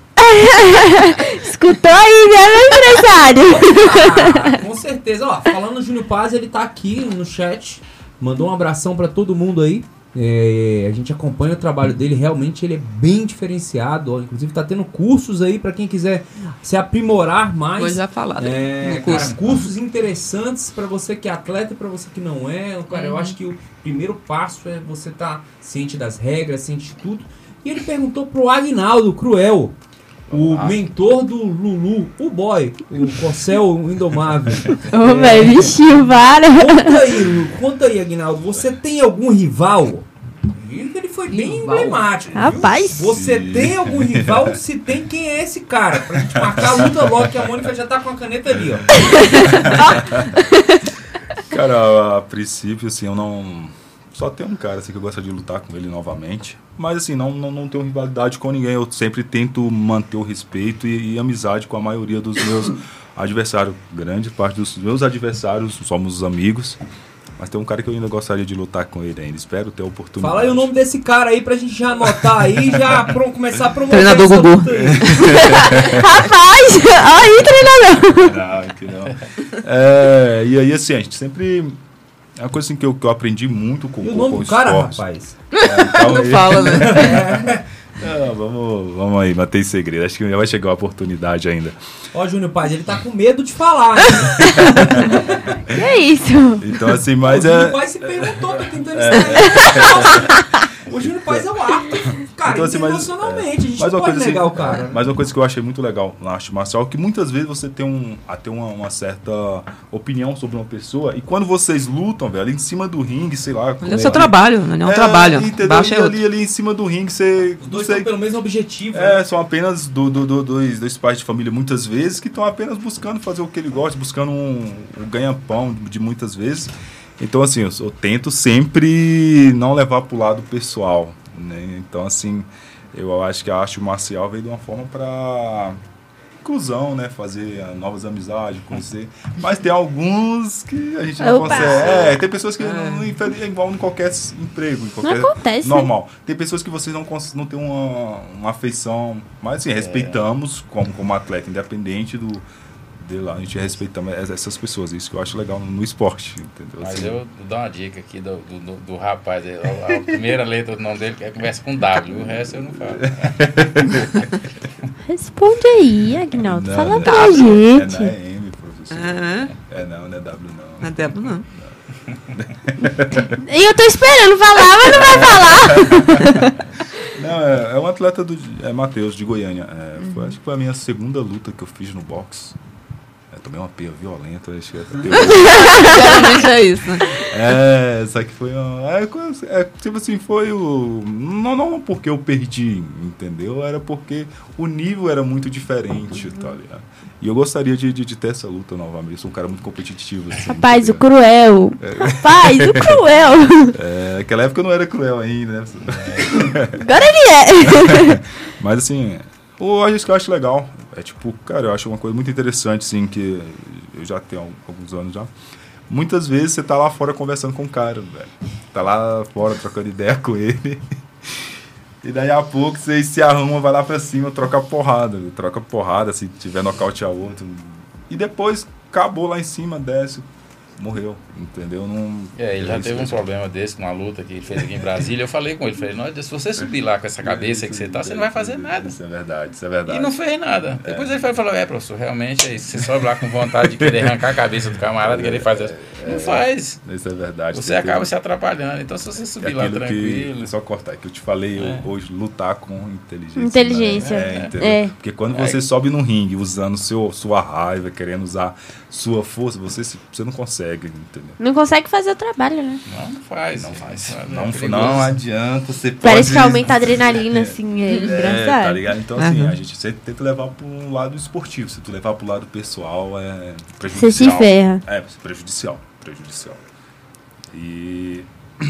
Escutou aí, né, meu empresário? Ah, com certeza. Ó, falando no Júnior Paz, ele tá aqui no chat. Mandou um abração pra todo mundo aí. É, a gente acompanha o trabalho dele, realmente ele é bem diferenciado, ó, inclusive tá tendo cursos aí para quem quiser se aprimorar mais. Vou já falar, é, no curso. Cara, cursos interessantes para você que é atleta e para você que não é. Cara, uhum. Eu acho que o primeiro passo é você estar tá ciente das regras, ciente de tudo. E ele perguntou pro Agnaldo Cruel, o ah. mentor do Lulu, o boy, o Corcel o Indomável. Ô, velho, bichinho, para. Conta aí, Lulu, conta aí, Agnaldo, você tem algum rival? Ele foi bem rival. Emblemático. Rapaz. Viu? Você tem algum rival? Se tem, quem é esse cara? Pra gente marcar a luta logo, que a Mônica já tá com a caneta ali, ó. Cara, a princípio, assim, eu não... Só tem um cara assim, que eu gostaria de lutar com ele novamente. Mas assim, não, não, não tenho rivalidade com ninguém. Eu sempre tento manter o respeito e, e amizade com a maioria dos meus adversários. Grande parte dos meus adversários somos amigos. Mas tem um cara que eu ainda gostaria de lutar com ele ainda. Espero ter a oportunidade. Fala aí o nome desse cara aí pra gente já anotar aí e já pro, começar a promover. Treinador Gugu. Rapaz, aí treinador. Não, que não. É, e aí assim, a gente sempre... É uma coisa assim que eu, que eu aprendi muito com, e o com, nome com o do cara, esporte. rapaz? É, então, não fala, né? Não, vamos, vamos aí, manter segredo. Acho que vai chegar a oportunidade ainda. Ó, Júnior Paz, ele tá com medo de falar, né? Que é isso? Então, assim, mas o é... O Júnior Paz se perguntou, tá tentando extrair. O Júnior Paz é o árbitro, cara, então, assim, internacionalmente. Mas, a gente mas não pode negar assim, o cara. Mas uma coisa que eu achei muito legal na arte marcial é que muitas vezes você tem um, até uma, uma certa opinião sobre uma pessoa e quando vocês lutam, velho, ali em cima do ringue, sei lá... É o seu trabalho, não é um é, trabalho. Entendeu? Baixo é ali, ali em cima do ringue, você... Os dois sei, estão pelo mesmo objetivo. É, né? são apenas do, do, do, dois, dois pais de família, muitas vezes, que estão apenas buscando fazer o que ele gosta, buscando um, um ganha-pão de muitas vezes. Então, assim, eu, eu tento sempre não levar pro lado pessoal, né? Então, assim, eu acho que a arte marcial veio de uma forma para inclusão, né? Fazer novas amizades, conhecer. Mas tem alguns que a gente não Opa. consegue. É, tem pessoas que É. não, não é igual em qualquer emprego, em qualquer Não acontece, normal. Tem pessoas que vocês não, cons- não têm uma, uma afeição, mas assim, respeitamos como, como atleta, independente do de lá, a gente respeita essas pessoas, isso que eu acho legal no, no esporte, entendeu? Mas Assim, eu dou uma dica aqui do, do, do, do rapaz, a, a primeira letra do nome dele é começa com W, o resto eu não falo. Responde aí, Agnaldo. Não, Fala não, pra é gente. na M, professor. Aham. É não, não é W não. Não é Débora, não. E eu tô esperando falar, mas não vai falar. Não, é, é um atleta do é Matheus, de Goiânia. É, foi, acho que foi a minha segunda luta que eu fiz no boxe. É, tomei uma peia violenta, acho que é, Geralmente é isso, né? é, só que foi uma, é, é, tipo assim, foi o não, não porque eu perdi, entendeu? Era porque o nível era muito diferente, tá ligado? E eu gostaria de, de, de ter essa luta novamente. Eu sou um cara muito competitivo. Assim, Rapaz, tá o cruel. É. Rapaz, o cruel. É, naquela época eu não era cruel ainda, né? Agora ele é. Mas assim, o acho que eu acho legal. É tipo, cara, eu acho uma coisa muito interessante, assim, que eu já tenho alguns anos já. Muitas vezes você tá lá fora conversando com o cara, velho. Tá lá fora trocando ideia com ele. E daí a pouco vocês se arrumam, vai lá pra cima, troca porrada. Troca porrada, se tiver nocaute a outro. E depois acabou lá em cima, desce, morreu, entendeu? Não, é, ele já teve um problema desse, uma luta que ele fez aqui em Brasília. Eu falei com ele, falei, não, se você subir lá com essa cabeça que você tá, você não vai fazer nada. Isso é verdade, isso é verdade. E não fez nada. É. Depois ele falou, é, professor, realmente é isso. Você sobe lá com vontade de querer arrancar a cabeça do camarada, querer fazer isso. Não é, faz. Isso é verdade. Você acaba se atrapalhando. Então, se você subir é lá tranquilo... Que, só cortar, que eu te falei é. hoje, lutar com inteligência. Inteligência. Né? É, é. Porque quando você é. sobe num ringue usando seu, sua raiva, querendo usar sua força, você, você não consegue, entendeu? Não consegue fazer o trabalho, né? Não, não faz. Não faz. Não, não, não adianta. Você Parece pode... que aumenta a adrenalina, assim, é, é engraçado. Tá ligado? Então, assim, uhum. a gente sempre tenta levar para um lado esportivo. Se tu levar para o lado pessoal, é prejudicial. Você se ferra. É, prejudicial. Prejudicial. E,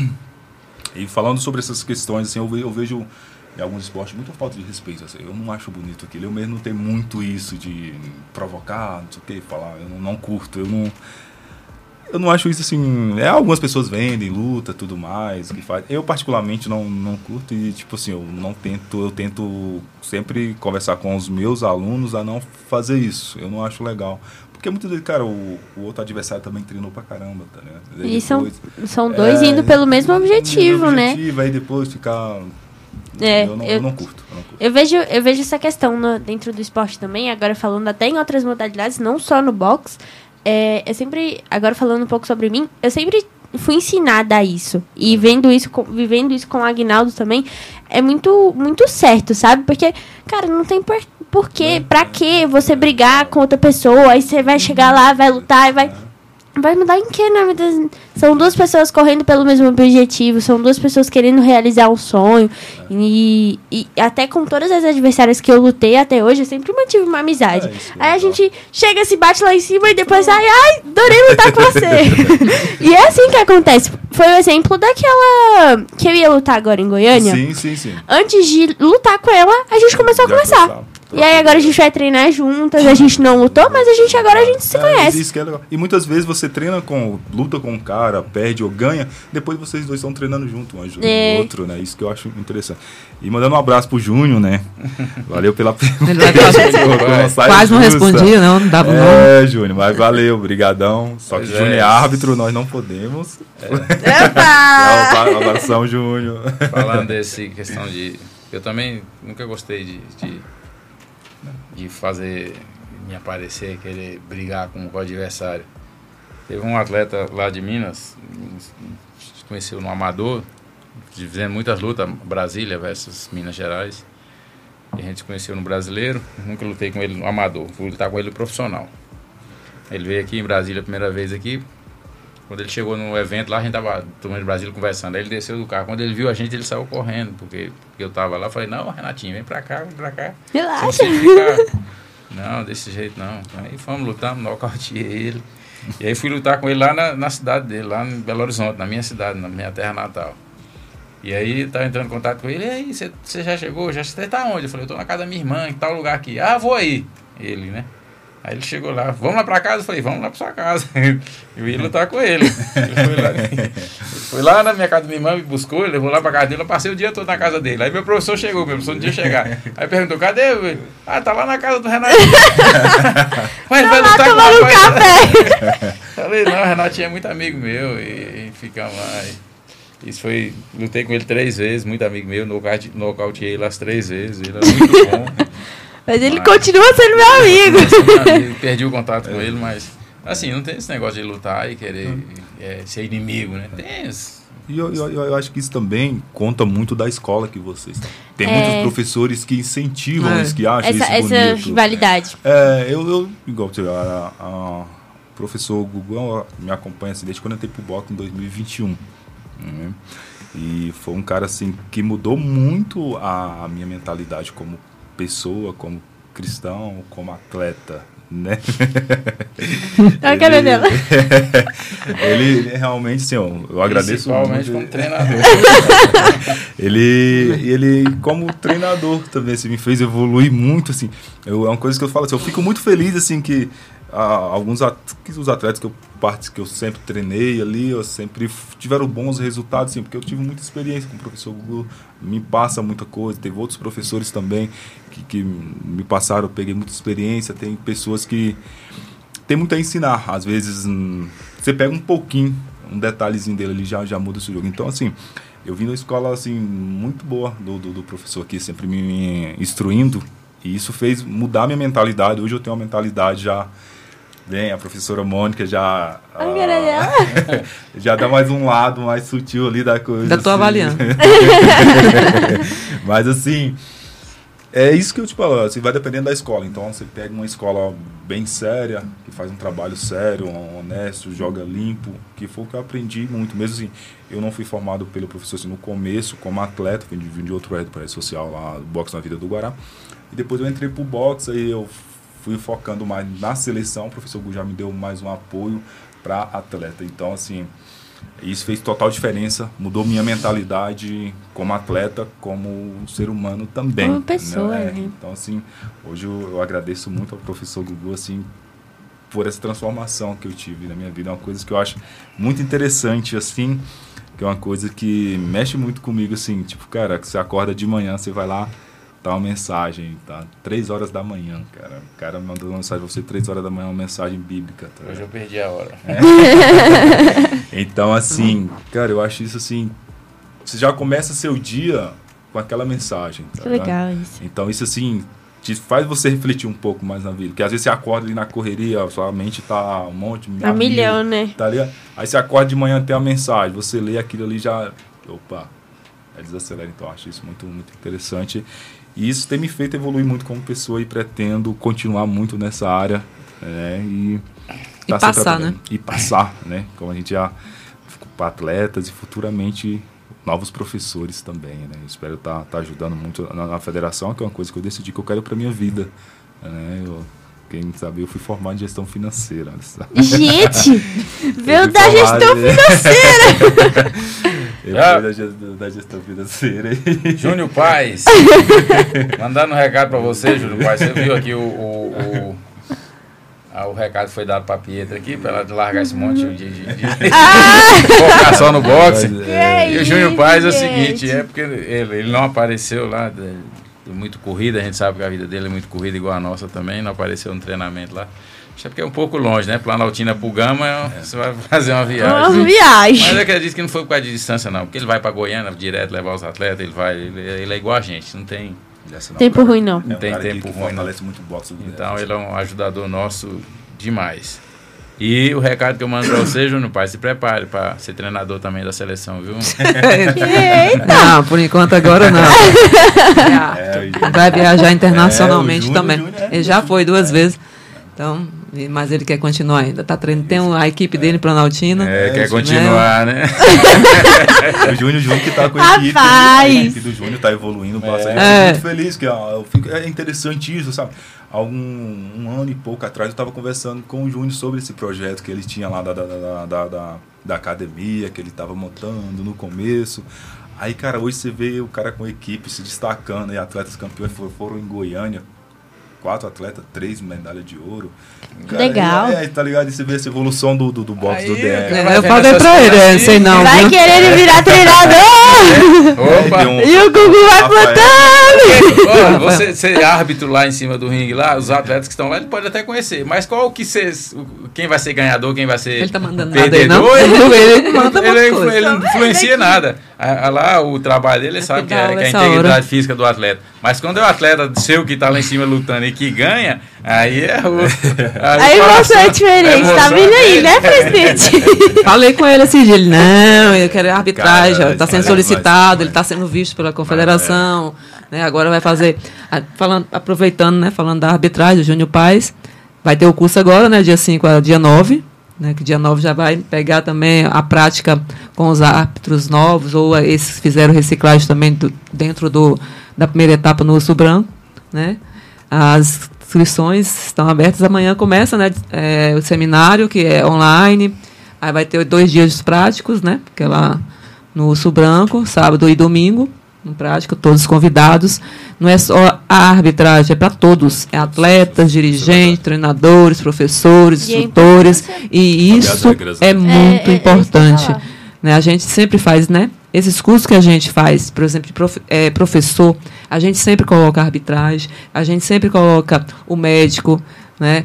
e falando sobre essas questões, assim, eu, ve, eu vejo em alguns esportes muita falta de respeito. Assim, eu não acho bonito aquilo. Eu mesmo não tenho muito isso de provocar, não sei o que, falar. Eu não, não curto. Eu não... Eu não acho isso assim. É, algumas pessoas vendem, luta, tudo mais, que faz. Eu particularmente não, não curto e tipo assim, eu não tento, eu tento sempre conversar com os meus alunos a não fazer isso. Eu não acho legal. Porque muitas vezes, cara, o, o outro adversário também treinou pra caramba, tá ligado? E depois, são, são dois é, indo pelo mesmo objetivo, mesmo né? objetivo, aí depois ficar. É, eu, não, eu, eu não curto. Eu, não curto. eu, vejo, eu vejo essa questão no, dentro do esporte também, agora falando até em outras modalidades, não só no boxe. É, eu sempre, agora falando um pouco sobre mim, eu sempre fui ensinada a isso. E vendo isso, vivendo isso com o Aguinaldo também, é muito, muito certo, sabe? Porque, cara, não tem por, porquê, pra que você brigar com outra pessoa, aí você vai chegar lá, vai lutar e vai... Vai mudar em quê, né? São duas pessoas correndo pelo mesmo objetivo, são duas pessoas querendo realizar um sonho. É. E, e até com todas as adversárias que eu lutei até hoje, eu sempre mantive uma amizade. É, aí a gente chega, se bate lá em cima e depois sai, ai, adorei lutar com você. E é assim que acontece. Foi o exemplo daquela que eu ia lutar agora em Goiânia. Sim, sim, sim. Antes de lutar com ela, a gente começou a conversar. E aí agora a gente vai treinar juntas, a gente não lutou, mas a gente agora a gente se conhece. É, isso que é legal. E muitas vezes você treina com, luta com um cara, perde ou ganha, depois vocês dois estão treinando junto, um ajuda é. o outro, né? Isso que eu acho interessante. E mandando um abraço pro Júnior, né? Valeu pela pergunta. Quase não respondia, não, não dava não. É, Júnior, mas valeu, brigadão. Só que o Júnior é árbitro, nós não podemos. É. Um abração, Júnior. Falando desse questão de... Eu também nunca gostei de... de... de fazer, me aparecer, querer brigar com o adversário. Teve um atleta lá de Minas, conheceu no Amador, fizendo muitas lutas, Brasília versus Minas Gerais. E a gente se conheceu no Brasileiro, nunca lutei com ele no Amador, fui lutar com ele no profissional. Ele veio aqui em Brasília a primeira vez aqui. Quando ele chegou no evento lá, a gente tava tomando de Brasília conversando. Aí ele desceu do carro. Quando ele viu a gente, ele saiu correndo, porque, porque eu tava lá. Eu falei, não, Renatinho, vem pra cá, vem pra cá. Relaxa. Não, desse jeito não. Aí fomos lutar, nocauteei ele. E aí fui lutar com ele lá na, na cidade dele, lá em Belo Horizonte, na minha cidade, na minha terra natal. E aí tava entrando em contato com ele. E aí, você já chegou? Já você tá onde? Eu falei, eu tô na casa da minha irmã, em tal lugar aqui. Ah, vou aí. Ele, né? Aí ele chegou lá, vamos lá pra casa? Eu falei, vamos lá pra sua casa. Eu ia lutar com ele. Ele foi lá, ele foi lá na minha casa da minha irmã, me buscou, ele levou lá pra casa dele, eu passei o dia todo na casa dele. Aí meu professor chegou, meu professor não tinha chegado. Aí perguntou, cadê? Eu? Ah, tá lá na casa do Renatinho. Mas tá vai lá lutar tomando um café. Falei, não, o Renatinho é muito amigo meu. E, e ficamos lá. E isso foi, lutei com ele três vezes, muito amigo meu, nocauteei ele as três vezes, ele era muito bom. Mas ele mas, continua sendo meu amigo. Meu amigo. Perdi o contato é. com ele, mas assim, não tem esse negócio de lutar e querer hum. é, ser inimigo, né? Tem isso. E eu, eu, eu acho que isso também conta muito da escola que vocês têm. Tem é. muitos professores que incentivam é. isso, que acham essa, isso bonito. Essa rivalidade. É, eu, eu igual a, a, a professor Gugu me acompanha assim, desde quando eu entrei pro boxe em dois mil e vinte e um. Né? E foi um cara assim que mudou muito a, a minha mentalidade como pessoa, como cristão, como atleta, né? Olha a cara dela. Ele, ele realmente, assim, eu, eu agradeço principalmente muito. Como treinador. ele, ele, como treinador também, assim, me fez evoluir muito, assim. Eu, é uma coisa que eu falo, assim, eu fico muito feliz, assim, que a, alguns at- os atletas que eu, partes que eu sempre treinei ali, eu sempre tiveram bons resultados, sim, porque eu tive muita experiência com o professor Gugu, me passa muita coisa, teve outros professores também que, que me passaram, eu peguei muita experiência, tem pessoas que tem muito a ensinar, às vezes hum, você pega um pouquinho, um detalhezinho dele ali já, já muda o seu jogo. Então, assim, eu vim numa escola assim, muito boa do, do, do professor aqui, sempre me instruindo, e isso fez mudar minha mentalidade. Hoje eu tenho uma mentalidade já, bem, a professora Mônica já ah, já dá mais um lado mais sutil ali da coisa. Já tô assim. avaliando. Mas assim, é isso que eu te falo, assim, vai dependendo da escola. Então você pega uma escola bem séria, que faz um trabalho sério, honesto, joga limpo, que foi o que eu aprendi muito. Mesmo assim, eu não fui formado pelo professor assim, no começo, como atleta, vim de, vim de outro prédio social lá, boxe na Vida do Guará. E depois eu entrei pro boxe, aí eu fui focando mais na seleção, o professor Gu já me deu mais um apoio para atleta. Então, assim, isso fez total diferença, mudou minha mentalidade como atleta, como ser humano também. Como pessoa, né? né? Então, assim, hoje eu, eu agradeço muito ao professor Gugu, assim, por essa transformação que eu tive na minha vida. É uma coisa que eu acho muito interessante, assim, que é uma coisa que mexe muito comigo, assim, tipo, cara, que você acorda de manhã, você vai lá, tá uma mensagem, tá? Três horas da manhã, cara. O cara mandou uma mensagem pra você, três horas da manhã, uma mensagem bíblica. Tá? Hoje eu perdi a hora. É. Então, assim, cara, eu acho isso assim, você já começa seu dia com aquela mensagem. Tá? Que legal isso. Então, isso assim, te faz você refletir um pouco mais na vida. Porque às vezes você acorda ali na correria, sua mente tá um monte, Um milhão, né? Tá ligado? Aí você acorda de manhã, tem a mensagem, você lê aquilo ali já, opa, aí desacelera. Então, eu acho isso muito, muito interessante. E isso tem me feito evoluir muito como pessoa e pretendo continuar muito nessa área, né? E, E tá passar, né? E passar, né? Como a gente já para atletas e futuramente novos professores também, né? Espero estar tá, tá ajudando muito na, na federação, que é uma coisa que eu decidi que eu quero para minha vida, né? Eu, quem sabe, eu fui formado em gestão financeira. Sabe? Gente, veio da gestão financeira. Eu Ah. fui da gestão, da gestão financeira. Júnior Paz, mandando um recado para você, Júnior Paz. Você viu aqui o, o, o, ah, o recado foi dado para a Pietra aqui, para ela largar esse monte de, de, de, de focar só no boxe. É E o Júnior isso, Paz é o gente. seguinte, é porque ele, ele não apareceu lá, de, de muito corrida, a gente sabe que a vida dele é muito corrida igual a nossa também, não apareceu no treinamento lá. Acho que é um pouco longe, né? Planaltina pro Gama, é. Você vai fazer uma viagem. Uma viagem. Mas eu acredito que não foi por causa de distância, não. Porque ele vai pra Goiânia direto levar os atletas, ele vai, ele, ele é igual a gente, não tem... Dessa não, Tempo cara. ruim, não. É um Tem cara que- tempo que ruim, não. fortalece muito o boxe. Então ele é um ajudador nosso demais. E o recado que eu mando pra você, Júnior Pai, se prepare pra ser treinador também da seleção, viu? Não, por enquanto agora não. É, o- Vai viajar internacionalmente É, o Júnior, também. Júnior, é. Ele já foi duas vezes. Então, e- mas ele quer continuar ainda. Tá treinando. Tem a equipe dele, Planaltina. É, quer isso, continuar, né? o Júnior, Júnior que tá com a equipe. Rapaz! A equipe do Júnior tá evoluindo bastante. Eu É. fico muito feliz, que ó, eu fico, é interessante isso, sabe? Algum um ano e pouco atrás eu estava conversando com o Júnior sobre esse projeto que ele tinha lá da, da, da, da, da, da academia, que ele estava montando no começo. Aí, cara, hoje você vê o cara com a equipe se destacando, e atletas campeões foram, foram em Goiânia. Quatro atletas, três medalhas de ouro. Cara, Legal. É, tá ligado? E você vê essa evolução do, do, do boxe Aí, do D R. cara, É, eu vendo falei essas pra ele, coisas é, assim, sei não. Vai viu? querendo virar treinador. Opa! Tem um- E o Gugu vai Rafael. botando. Olha, você ser árbitro lá em cima do ringue, lá, os atletas que estão lá, ele pode até conhecer. Mas qual que ser, quem vai ser ganhador, quem vai ser Ele tá mandando nada aí, não? perdedor, Ele manda ele, umas ele, coisas. ele não influencia nada. A- a- Lá, o trabalho dele, ele sabe que dá é, aula que é a essa integridade hora. física do atleta. Mas quando é o atleta seu que tá lá em cima lutando e que ganha, aí é o... A emoção é diferente, tá vindo aí, né, presidente? Falei com ele esse dia, ele, não, eu quero arbitragem, Cara, está sendo vai, solicitado, vai, ele está sendo visto pela confederação, né, agora vai fazer, ah, falando, aproveitando, né, falando da arbitragem, o Júnior Paz, vai ter o curso agora, né, dia cinco a dia nove, né, que dia nove já vai pegar também a prática com os árbitros novos, ou esses que fizeram reciclagem também do, dentro do, da primeira etapa no Urso Branco, né, as inscrições estão abertas, amanhã começa, né, é, o seminário, que é online, aí vai ter dois dias práticos, né, porque é lá no Urso Branco, sábado e domingo, no prática, todos convidados. Não é só a arbitragem, é para todos. É atletas, dirigentes, treinadores, professores, E a instrutores. importância- E Saber as isso regras, é né? muito É, é, é isso que eu ia importante. falar. Né? A gente sempre faz, né? Esses cursos que a gente faz, por exemplo, de prof, é, professor, a gente sempre coloca a arbitragem, a gente sempre coloca o médico, né?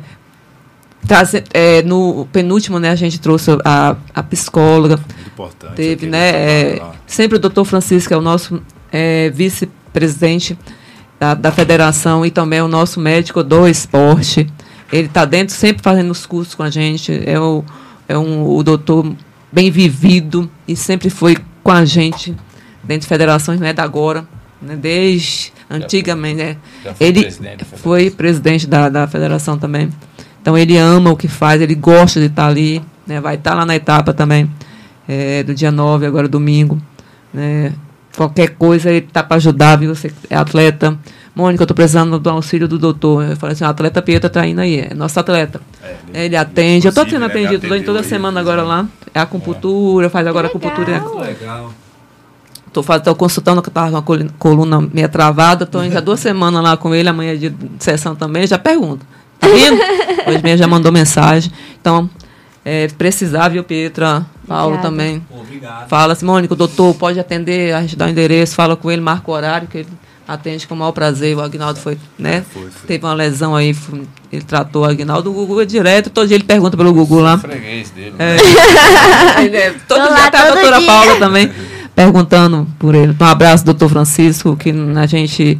Traze, é, no penúltimo, né, a gente trouxe a, a psicóloga, Muito importante. teve, aquele né? trabalho É, lá. sempre o doutor Francisco, que é o nosso é, vice-presidente da, da federação, e também o nosso médico do esporte. Ele está dentro, sempre fazendo os cursos com a gente. É, o, é um, o doutor bem vivido e sempre foi com a gente dentro de federações, não é da agora, né, desde antigamente. Né? Já foi Ele presidente da federação. foi presidente da, da federação também. Então, ele ama o que faz, ele gosta de estar ali, né? Vai estar lá na etapa também, é, do dia nove, agora domingo. Né? Qualquer coisa, ele está para ajudar, viu? Você é atleta. Mônica, eu estou precisando do auxílio do doutor. Eu falei assim, o atleta Pietra está indo aí, é nosso atleta. É, Ele atende, eu estou sendo inclusive, né, atendido me atendeu toda aí, semana fiz agora um- lá. É acupuntura, faz agora Que acupuntura. legal. Muito legal. Estou tô consultando, que eu estava com a col- coluna meio travada. Estou já duas semanas lá com ele, amanhã é dia de sessão também. Já pergunto. Tá vendo? Hoje mesmo já mandou mensagem. Então, é, precisar, viu, Pietra? Paulo Obrigada. também. Pô, obrigado. Fala assim, Mônica, o doutor pode atender, a gente dá o endereço, fala com ele, marca o horário, que ele atende com o maior prazer. O Aguinaldo foi, né? Foi, foi. Teve uma lesão aí, foi- ele tratou o Aguinaldo. O Gugu é direto, todo dia ele pergunta pelo Gugu lá. Freguês dele. É. né? Ele é, todo Tô dia lá até a todo doutora dia. Paula também perguntando por ele. Então, um abraço, doutor Francisco, que a gente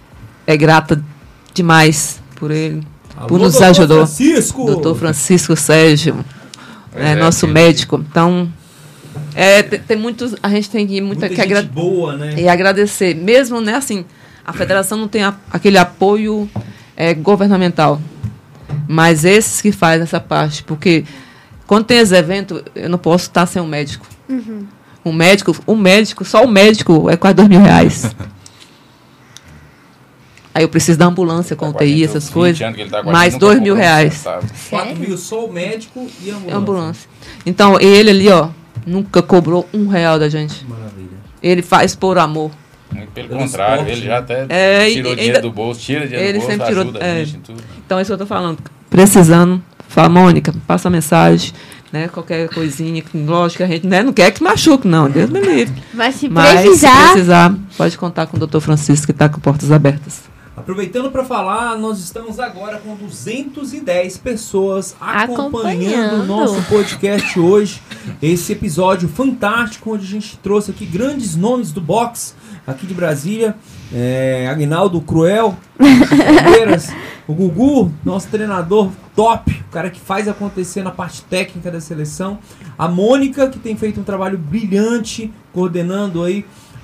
é grata demais por ele, por Alô, nos doutor ajudou. Francisco! Doutor Francisco Sérgio, Pois é, é, nosso filho. médico. Então, é, tem, tem muitos, a gente tem que, muita, Muita que gente agra- boa, né? e agradecer. Mesmo, né, assim, a federação não tem a- aquele apoio é, governamental, mas esses que fazem essa parte, porque quando tem esse evento, eu não posso estar sem um médico. Um médico, um médico, só o médico é quase dois mil reais. Aí eu preciso da ambulância com U T I, essas vinte coisas. anos que ele tá com a Mais gente, nunca dois mil cobrou um reais. centavo. quatro Sério? mil só o médico e a ambulância. É ambulância. Então, ele ali, ó, nunca cobrou um real da gente. Maravilha. Ele faz por amor. Muito pelo Pelo contrário, esporte, ele já até É, e- tirou e dinheiro ainda- do bolso, tira dinheiro ele do bolso, sempre tirou- ajuda é. a gente em tudo. Então, é isso que eu tô falando. Precisando, fala, Mônica, passa a mensagem, né? Qualquer coisinha, que, lógico que a gente né, não quer que machuque, não. Deus me livre. Mas se Mas, precisar, se precisar, pode contar com o doutor Francisco, que está com portas abertas. Aproveitando para falar, nós estamos agora com duzentas e dez pessoas acompanhando Acompanhando. o nosso podcast hoje. Esse episódio fantástico, onde a gente trouxe aqui grandes nomes do boxe aqui de Brasília. É, Aguinaldo Cruel, Palmeiras, o Gugu, nosso treinador top, o cara que faz acontecer na parte técnica da seleção. A Mônica, que tem feito um trabalho brilhante, coordenando aí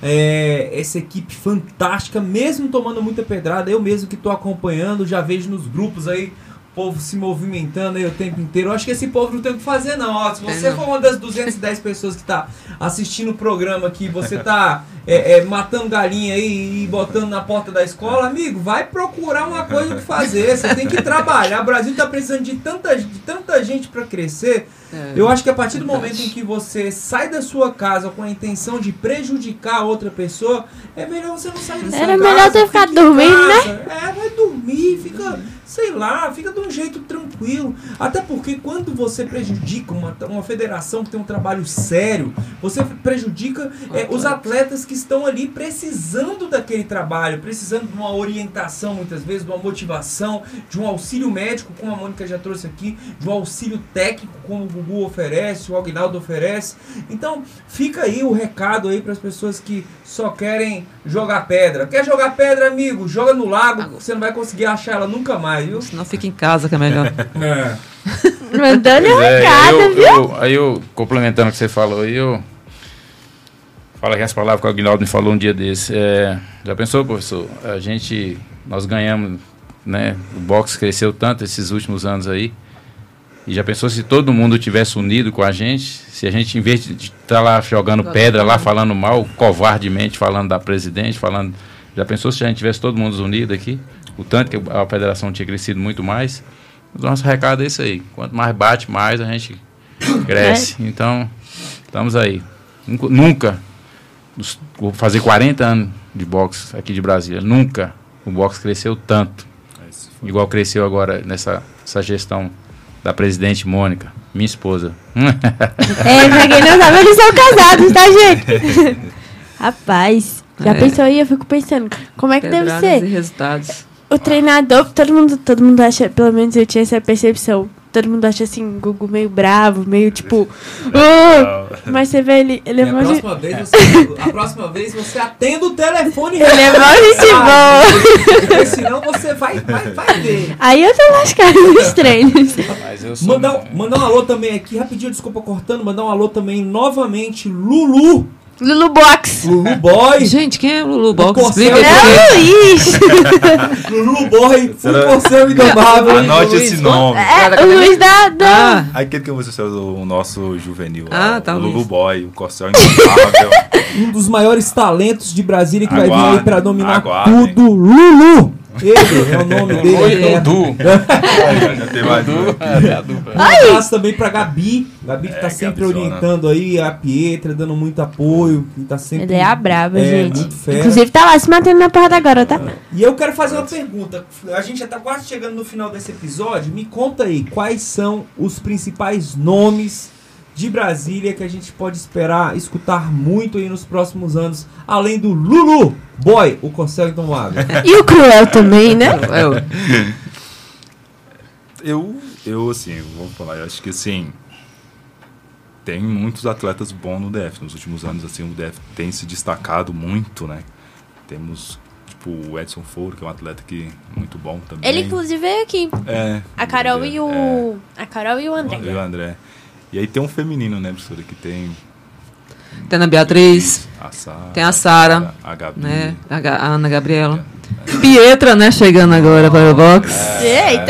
é, essa equipe fantástica, mesmo tomando muita pedrada. Eu mesmo que estou acompanhando, já vejo nos grupos aí o povo se movimentando aí o tempo inteiro. Eu acho que esse povo não tem o que fazer não. Ó, se você É, não. for uma das duzentas e dez pessoas que está assistindo o programa aqui, você tá é, é, matando galinha aí e botando na porta da escola, amigo, vai procurar uma coisa que fazer. Você tem que trabalhar. O Brasil está precisando de tanta, de tanta gente para crescer. É. Eu acho que a partir do momento em que você sai da sua casa com a intenção de prejudicar outra pessoa, é melhor você não sair da sua Era casa. melhor ter ficado fica em dormindo, né? casa. É, vai dormir, fica, sei lá, fica de um jeito tranquilo. Até porque quando você prejudica uma, uma federação que tem um trabalho sério, você prejudica é, os atletas que estão ali precisando daquele trabalho, precisando de uma orientação, muitas vezes, de uma motivação, de um auxílio médico, como a Mônica já trouxe aqui, de um auxílio técnico, como o Gugu oferece, o Aguinaldo oferece. Então, fica aí o recado aí para as pessoas que só querem jogar pedra. Quer jogar pedra, amigo? Joga no lago, você não vai conseguir achar ela nunca mais, viu? Senão fica em casa, que é melhor. É. mandando um Pois é, recado, aí eu, viu? eu- aí eu, complementando o que você falou, aí eu falo aqui as palavras que o Aguinaldo me falou um dia desse. É, já pensou, professor? A gente, nós ganhamos, né? O boxe cresceu tanto esses últimos anos aí. E já pensou se todo mundo tivesse unido com a gente? Se a gente, em vez de estar lá jogando pedra, lá falando mal, covardemente falando da presidente, falando. Já pensou se a gente tivesse todo mundo unido aqui? O tanto que a federação tinha crescido muito mais. O nosso recado é isso aí. Quanto mais bate, mais a gente cresce. Então, estamos aí. Nunca, nunca dos, vou fazer quarenta anos de boxe aqui de Brasília. Nunca o boxe cresceu tanto. Igual cresceu agora nessa essa gestão da presidente Mônica, minha esposa. É, pra quem não sabe, eles são casados, tá, gente? Rapaz, já É. pensou aí? Eu fico pensando, como é que deve Pedradas ser? e resultados. O treinador, todo mundo, todo mundo acha, pelo menos eu tinha essa percepção. Todo mundo acha assim, Gugu meio bravo, meio tipo. "Oh!" Mas você vê ele, ele E é a, mó de- próxima vez você, a próxima vez você atenda o telefone. Ele é mó gente boa. Porque senão você vai, vai, vai ver. Aí eu tô lascado nos treinos. Mas eu sou... Mandar, um- mandar um alô também aqui, rapidinho, desculpa cortando, mandar um alô também novamente, Lulu. Lulu Box. Lulu Boy. Gente, quem é o Lulu O Box? Corcel Explica aí. É o Luiz. Lulu Boy, o Será- Corcel Indomável. Anote Luiz, esse vamos- nome. É, o Luiz da... da... Ah, Aquele que você usou o nosso juvenil. Ah, lá, tá, o Lulu Luiz. Boy, o Corcel Indomável. Um dos maiores talentos de Brasília que vai vir Aguardem, aí pra dominar aguardem. tudo. Lulu. Ele é o nome dele. Oi, é. Dudu. Já tem mais um aqui. É, a dupla. Um abraço também pra Gabi. Gabi que É, tá sempre Gabizona. orientando aí, a Pietra, dando muito apoio. Que tá sempre. Ele é a braba, É, gente. muito fera. Inclusive tá lá se matando na porrada agora, tá? E eu quero fazer uma pergunta. A gente já tá quase chegando no final desse episódio. Me conta aí, quais são os principais nomes de Brasília que a gente pode esperar escutar muito aí nos próximos anos, além do Lulu Boy, o Corcel Indomável. E o Cruel também, né? é o- Eu, eu, assim, vou falar, eu acho que, assim, tem muitos atletas bons no D F. Nos últimos anos, assim, o D F tem se destacado muito, né? Temos, tipo, o Edson Foro, que é um atleta que é muito bom também. Ele, inclusive, veio aqui. É. A Carol é, e o... A Carol e o André. É, e o André. E aí tem um feminino, né, professora, que tem... Tem a Beatriz, A Sara, tem a Sara, a Gabi. né? A, Ga- a Ana Gabriela. Pietra, né? Chegando agora para o box. Eita.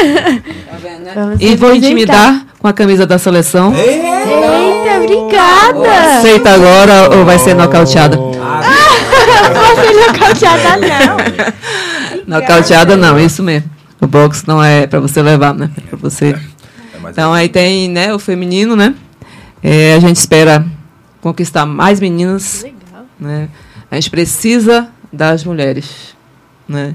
Vamos E vou representar. intimidar com a camisa da seleção. Eita, obrigada. Aceita agora ou vai ser nocauteada? Você nocauteada, não. Nocauteada não, isso mesmo. O box não é para você levar, né? É para você. É, mas Então aí tem, né, o feminino, né? É, a gente espera conquistar mais meninas, Legal. né? A gente precisa das mulheres, né?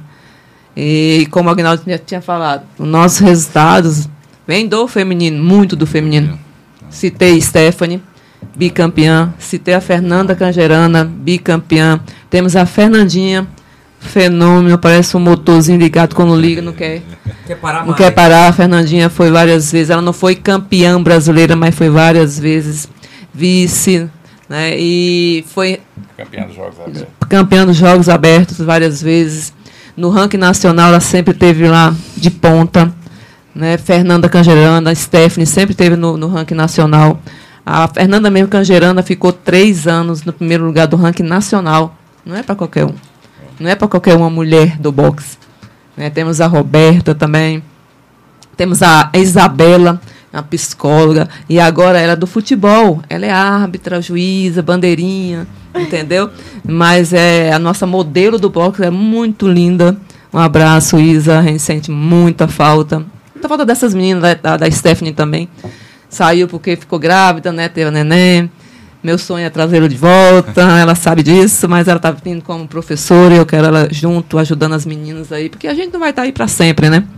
E como o Agnaldo já tinha falado, os nossos resultados vêm do feminino, muito do feminino. Citei Stephanie, bicampeã. Citei a Fernanda Cangerana, bicampeã. Temos a Fernandinha, fenômeno, parece um motorzinho ligado quando liga, não quer, Quer parar não mais? quer parar. A Fernandinha foi várias vezes, ela não foi campeã brasileira, mas foi várias vezes vice, né? E foi Campeão dos Jogos Abertos. campeã dos Jogos Abertos várias vezes. No ranking nacional, ela sempre teve lá de ponta. Né? Fernanda Cangerana, a Stephanie sempre teve no, no ranking nacional. A Fernanda mesmo Cangerana ficou três anos no primeiro lugar do ranking nacional. Não é para qualquer um. Não é para qualquer uma mulher do boxe. Né? Temos a Roberta também. Temos a Isabela, a psicóloga. E agora ela é do futebol. Ela é árbitra, juíza, bandeirinha. Entendeu? Mas é, a nossa modelo do boxe é muito linda. Um abraço, Isa. A gente sente muita falta. Muita falta dessas meninas, da, da, da Stephanie também. Saiu porque ficou grávida, né? Teve a neném. Meu sonho é trazê-la de volta. Ela sabe disso, mas ela está vindo como professora e eu quero ela junto, ajudando as meninas aí. Porque a gente não vai estar tá aí para sempre, né?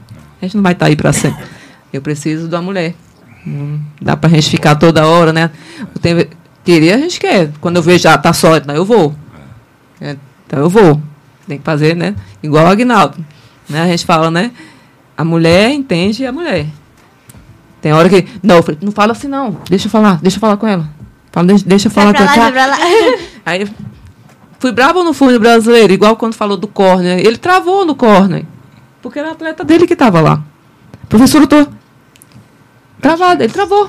A gente não vai estar tá aí para sempre. Eu preciso da mulher. Não dá para a gente ficar toda hora, né? Eu tenho, querer a gente quer. Quando eu vejo, ah, tá só, então eu vou. É, então eu vou. Tem que fazer, né? Igual o Agnaldo. Né? A gente fala, né? A mulher entende a mulher. Tem hora que... Não, eu falei, não fala assim, não. Deixa eu falar, deixa eu falar com ela. Fala, deixa, deixa eu falar Vai com pra lá, ela. vai pra lá. Aí, fui bravo ou não fui no brasileiro? Igual quando falou do corner. Ele travou no corner. Porque era o atleta dele que estava lá. Professor, eu tô travado. Ele travou.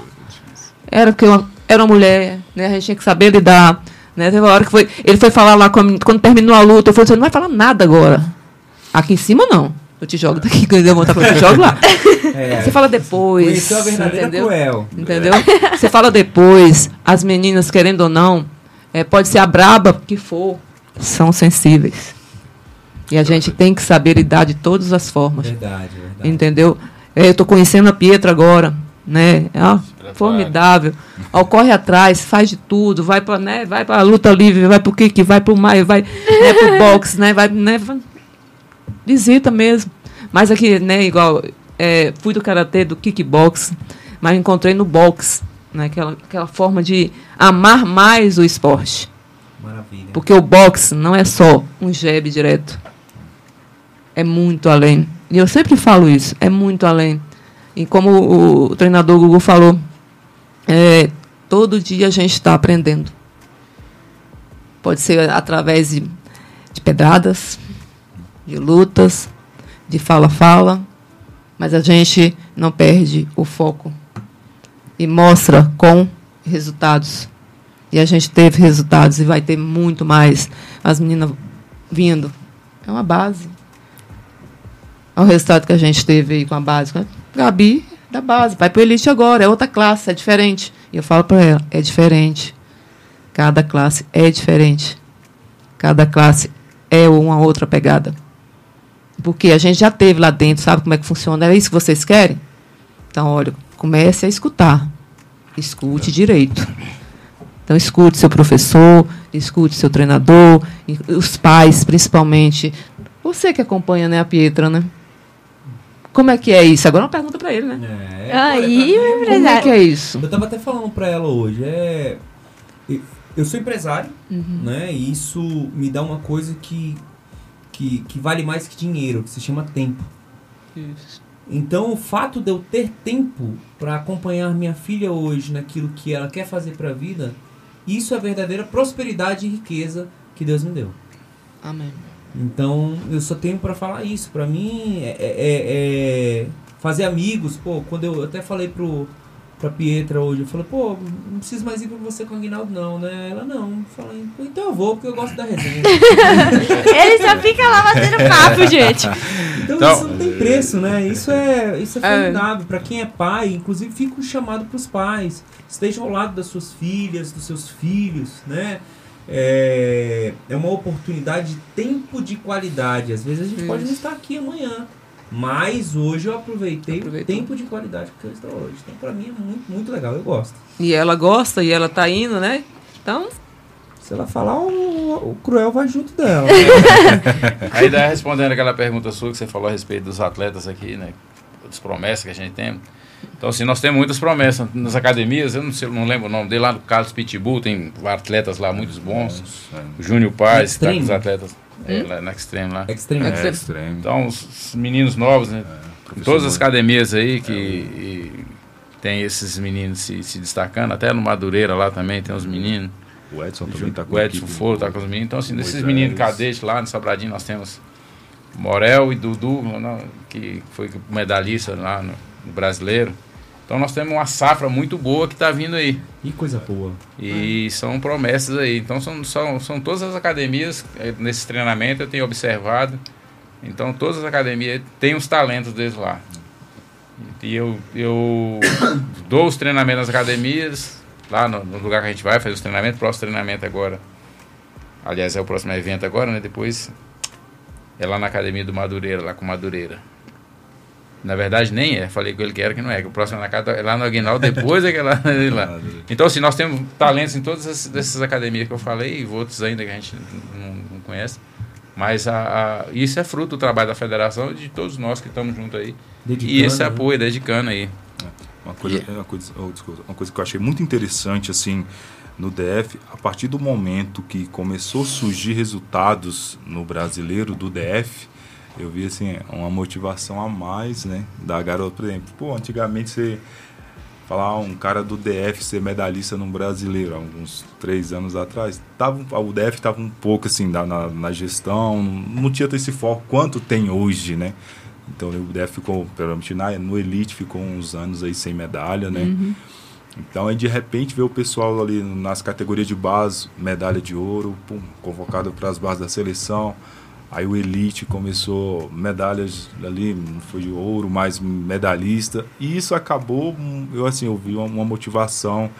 Era porque uma, era uma mulher, né? A gente tinha que saber lidar. Né? Teve uma hora que foi... Ele foi falar lá, quando, quando terminou a luta, eu falei, você não vai falar nada agora. Aqui em cima, não. Eu te jogo daqui, quando eu montar pra te jogo lá. É, Você fala depois. conheceu a verdadeira entendeu? Cruel. Entendeu? Você fala depois. As meninas, querendo ou não, é, pode ser a braba que for, são sensíveis. E a gente tem que saber lidar de todas as formas. Verdade, verdade. Entendeu? É, eu estou conhecendo a Pietra agora. né? Ó, formidável. Ó, corre atrás, faz de tudo, vai para, né, vai para a luta livre, vai para o kick, vai para o maio, vai, né, para o boxe, né, vai, né, visita mesmo. Mas aqui, né, igual, é, fui do karatê, do kickbox, mas encontrei no boxe, né, aquela, aquela forma de amar mais o esporte. Maravilha. Porque o boxe não é só um jab direto. É muito além. E eu sempre falo isso, é muito além. E como o, o treinador Gugu falou, é, todo dia a gente está aprendendo. Pode ser através de, de pedradas, de lutas, de fala-fala, mas a gente não perde o foco. E mostra com resultados. E a gente teve resultados e vai ter muito mais. As meninas vindo. É uma base. Olha o resultado que a gente teve aí com a base. Gabi, da base, vai para o Elite agora, é outra classe, é diferente. E eu falo para ela, é diferente. Cada classe é diferente. Cada classe é uma outra pegada. Porque a gente já teve lá dentro, sabe como é que funciona? É isso que vocês querem? Então, olha, comece a escutar. Escute direito. Então, escute seu professor, escute seu treinador, os pais, principalmente. Você que acompanha, né, a Pietra, né? Como é que é isso? Agora uma pergunta para ele, né? É, Aí, pô, meu Como é que é isso? Eu tava até falando para ela hoje, é... eu sou empresário, Uhum. né? E isso me dá uma coisa que, que, que vale mais que dinheiro, que se chama tempo. Isso. Então, o fato de eu ter tempo para acompanhar minha filha hoje naquilo que ela quer fazer para a vida, isso é a verdadeira prosperidade e riqueza que Deus me deu. Amém. Então, eu só tenho para falar isso. Para mim, é, é, é fazer amigos. Pô, quando eu até falei pro, pra Pietra hoje, eu falei, pô, não preciso mais ir com você com o Aguinaldo, não, né? Ela, não. Eu falei, então eu vou, porque eu gosto da resenha. Ele só fica lá batendo papo, gente. Então, Então- isso não tem preço, né? Isso é, isso é É. formidável. Para quem é pai, inclusive, fica um chamado para os pais. Estejam ao lado das suas filhas, dos seus filhos, né? É, é uma oportunidade de tempo de qualidade. Às vezes a gente Isso. pode não estar aqui amanhã, mas hoje eu aproveitei Aproveitou. o tempo de qualidade que eu estou hoje. Então, para mim, é muito, muito legal. Eu gosto. E ela gosta, e ela tá indo, né? Então, Se ela falar, o, o Cruel vai junto dela. Aí, daí, respondendo aquela pergunta sua que você falou a respeito dos atletas aqui, né? Das promessas que a gente tem. Então, assim, nós temos muitas promessas nas academias. Eu não, sei, não lembro o nome dele, lá no Carlos Pitbull, tem atletas lá muito bons. O Júnior Paz, está com os atletas é, lá na Extreme lá. Extreme. É, extremo. Então, os, os meninos novos, né? Em todas as academias aí que e tem esses meninos se, se destacando, até no Madureira lá também tem os meninos. O Edson também tá com O a Edson equipe. Foro tá com os meninos. Então, assim, desses Moisés. meninos cadetes lá no Sobradinho, nós temos Morel e Dudu, não, que foi medalhista lá no, no Brasileiro. Então, nós temos uma safra muito boa que está vindo aí. E coisa boa. E são promessas aí. Então, são, são, são todas as academias, eh, nesse treinamento eu tenho observado. Então, todas as academias têm os talentos deles lá. E eu, eu dou os treinamentos nas academias, lá no, no lugar que a gente vai fazer os treinamentos. Próximo treinamento agora, aliás, é o próximo evento agora, né? Depois é lá na academia do Madureira, lá com Madureira. Na verdade, nem é. Falei com ele que era, que não é. Que o próximo é, na casa, é lá no Aguinaldo, depois é que é lá. é lá. Então, assim, nós temos talentos em todas essas, dessas academias que eu falei, e outros ainda que a gente não, não conhece. Mas a, a, isso é fruto do trabalho da federação e de todos nós que estamos juntos aí. Dedicando, E esse né? apoio, dedicando aí. Uma coisa, uma, coisa, oh, desculpa, uma coisa que eu achei muito interessante assim no D F, a partir do momento que começou a surgir resultados no brasileiro do D F, eu vi assim uma motivação a mais, né, da garota. Por exemplo, pô, antigamente você falar um cara do D F ser medalhista no brasileiro, há uns três anos atrás, tava, o D F estava um pouco assim na, na, na gestão, não tinha esse foco quanto tem hoje, né? Então o D F ficou, pelo menos no Elite, ficou uns anos aí sem medalha, né? Uhum. Então aí de repente vê o pessoal ali nas categorias de base, medalha de ouro, pum, convocado para as bases da seleção. Aí o Elite começou medalhas ali, não foi de ouro, mas medalhista. E isso acabou, eu assim, eu vi uma, uma motivação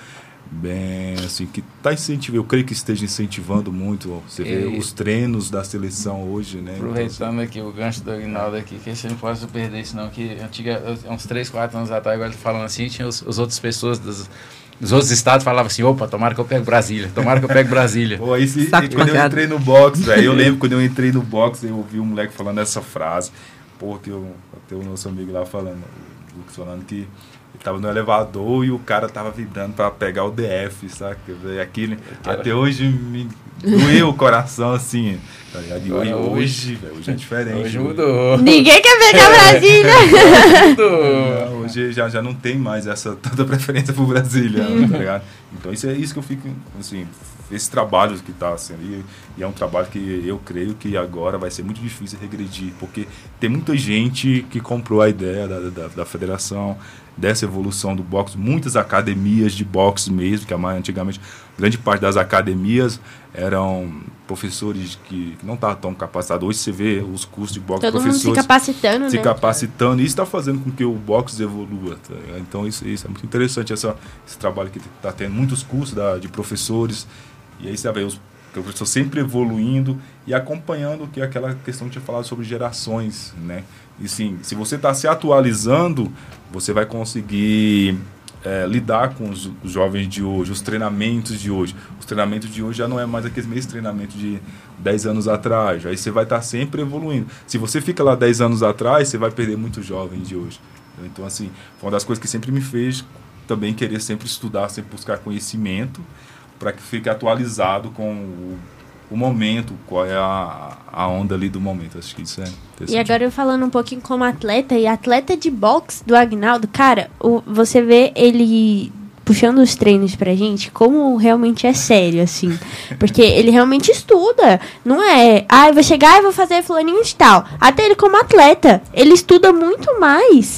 bem assim, que está incentivando, eu creio que esteja incentivando muito. Você vê E- os treinos da seleção hoje, né? Aproveitando aqui o gancho do Aguinaldo aqui, que a gente não pode perder isso não, que antiga, uns três, quatro anos atrás, agora falando assim, tinha os, os outras pessoas dos, dos outros estados falavam assim, opa, tomara que eu pego Brasília, tomara que eu pego Brasília. Pô, aí se, Saco de quando eu pancada. entrei no boxe, velho, eu lembro quando eu entrei no boxe, eu ouvi um moleque falando essa frase, pô, que eu, até o nosso amigo lá falando, o Lucas falando que ele tava no elevador e o cara tava vibrando pra pegar o D F, sabe? E aquilo, quero- até hoje me doeu o coração, assim, tá ligado? E hoje, Agora, hoje- hoje, velho, hoje é diferente. Hoje mudou. Ninguém quer pegar Brasília. Mudou. Não, hoje já, já não tem mais essa tanta preferência por Brasília, tá ligado? Então isso é isso que eu fico, assim, esse trabalho que está sendo, e, e é um trabalho que eu creio que agora vai ser muito difícil regredir, porque tem muita gente que comprou a ideia da, da, da federação, dessa evolução do boxe, muitas academias de boxe mesmo, que a mais, antigamente grande parte das academias eram professores que não estavam tão capacitados. Hoje você vê os cursos de boxe, Todo mundo professores se capacitando, se né? capacitando, e isso está fazendo com que o boxe evolua. Tá ligado? Então isso, isso é muito interessante, essa, esse trabalho que está tendo, muitos cursos da, de professores, e aí você vê os professores sempre evoluindo e acompanhando que é aquela questão que eu tinha falado sobre gerações, né? E sim, se você está se atualizando, você vai conseguir é, lidar com os, os jovens de hoje, os treinamentos de hoje. Os treinamentos de hoje já não é mais aqueles mesmos treinamentos de dez anos atrás. Aí você vai estar sempre evoluindo. Se você fica lá dez anos atrás, você vai perder muitos jovens de hoje. Então, assim, foi uma das coisas que sempre me fez também querer sempre estudar, sempre buscar conhecimento, para que fique atualizado com o, o momento, qual é a, a onda ali do momento. Acho que isso é interessante. E agora eu falando um pouquinho como atleta, e atleta de boxe do Aguinaldo, cara, o, você vê ele puxando os treinos pra gente, como realmente é sério, assim. Porque ele realmente estuda. Não é, ah, eu vou chegar e vou fazer fulaninho de tal. Até ele como atleta, ele estuda muito mais.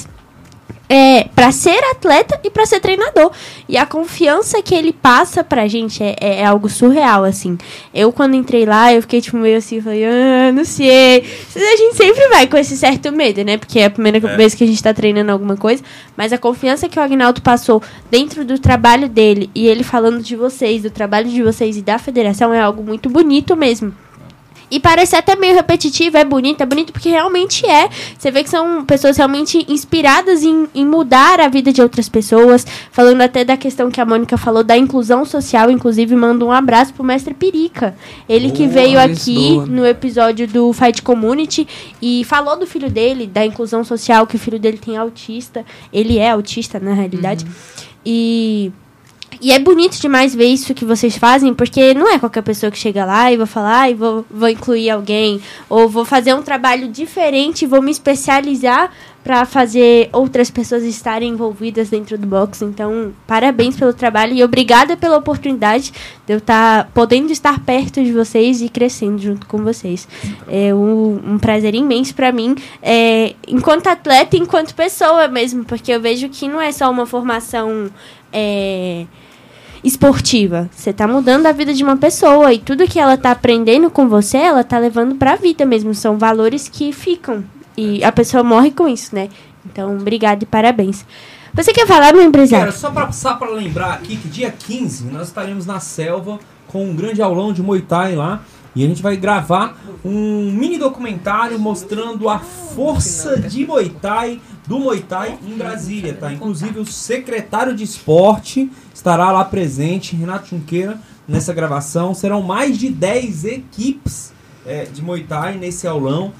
É, pra ser atleta e pra ser treinador. E a confiança que ele passa pra gente é, é, é algo surreal, assim. Eu, quando entrei lá, eu fiquei, tipo, meio assim, falei, ah, não sei. A gente sempre vai com esse certo medo, né? Porque é a primeira É. vez que a gente tá treinando alguma coisa. Mas a confiança que o Aguinaldo passou dentro do trabalho dele, e ele falando de vocês, do trabalho de vocês e da federação, é algo muito bonito mesmo. E parece até meio repetitivo, é bonito, é bonito porque realmente é. Você vê que são pessoas realmente inspiradas em, em mudar a vida de outras pessoas. Falando até da questão que a Mônica falou, da inclusão social. Inclusive, mando um abraço pro mestre Pirica. Ele que Boa, veio isso, aqui boa. no episódio do Fight Community e falou do filho dele, da inclusão social, que o filho dele tem autista. Ele é autista, na realidade. E... E é bonito demais ver isso que vocês fazem, porque não é qualquer pessoa que chega lá e vou falar e vou, vou incluir alguém, ou vou fazer um trabalho diferente, vou me especializar para fazer outras pessoas estarem envolvidas dentro do boxe. Então, parabéns pelo trabalho e obrigada pela oportunidade de eu estar podendo estar perto de vocês e crescendo junto com vocês. É um, um prazer imenso para mim, é, enquanto atleta e enquanto pessoa mesmo, porque eu vejo que não é só uma formação... É, esportiva. Você tá mudando a vida de uma pessoa e tudo que ela tá aprendendo com você, ela tá levando pra vida mesmo. São valores que ficam. E a pessoa morre com isso, né? Então, obrigada e parabéns. Você quer falar, meu empresário? Quero só pra, só pra lembrar aqui que dia quinze nós estaremos na selva com um grande aulão de Muay Thai lá. E a gente vai gravar um mini documentário mostrando a força de Muay Thai, do Muay Thai em Brasília, tá? Inclusive o secretário de esporte estará lá presente, Renato Junqueira, nessa gravação. Serão mais de dez equipes é, de Muay Thai nesse aulão.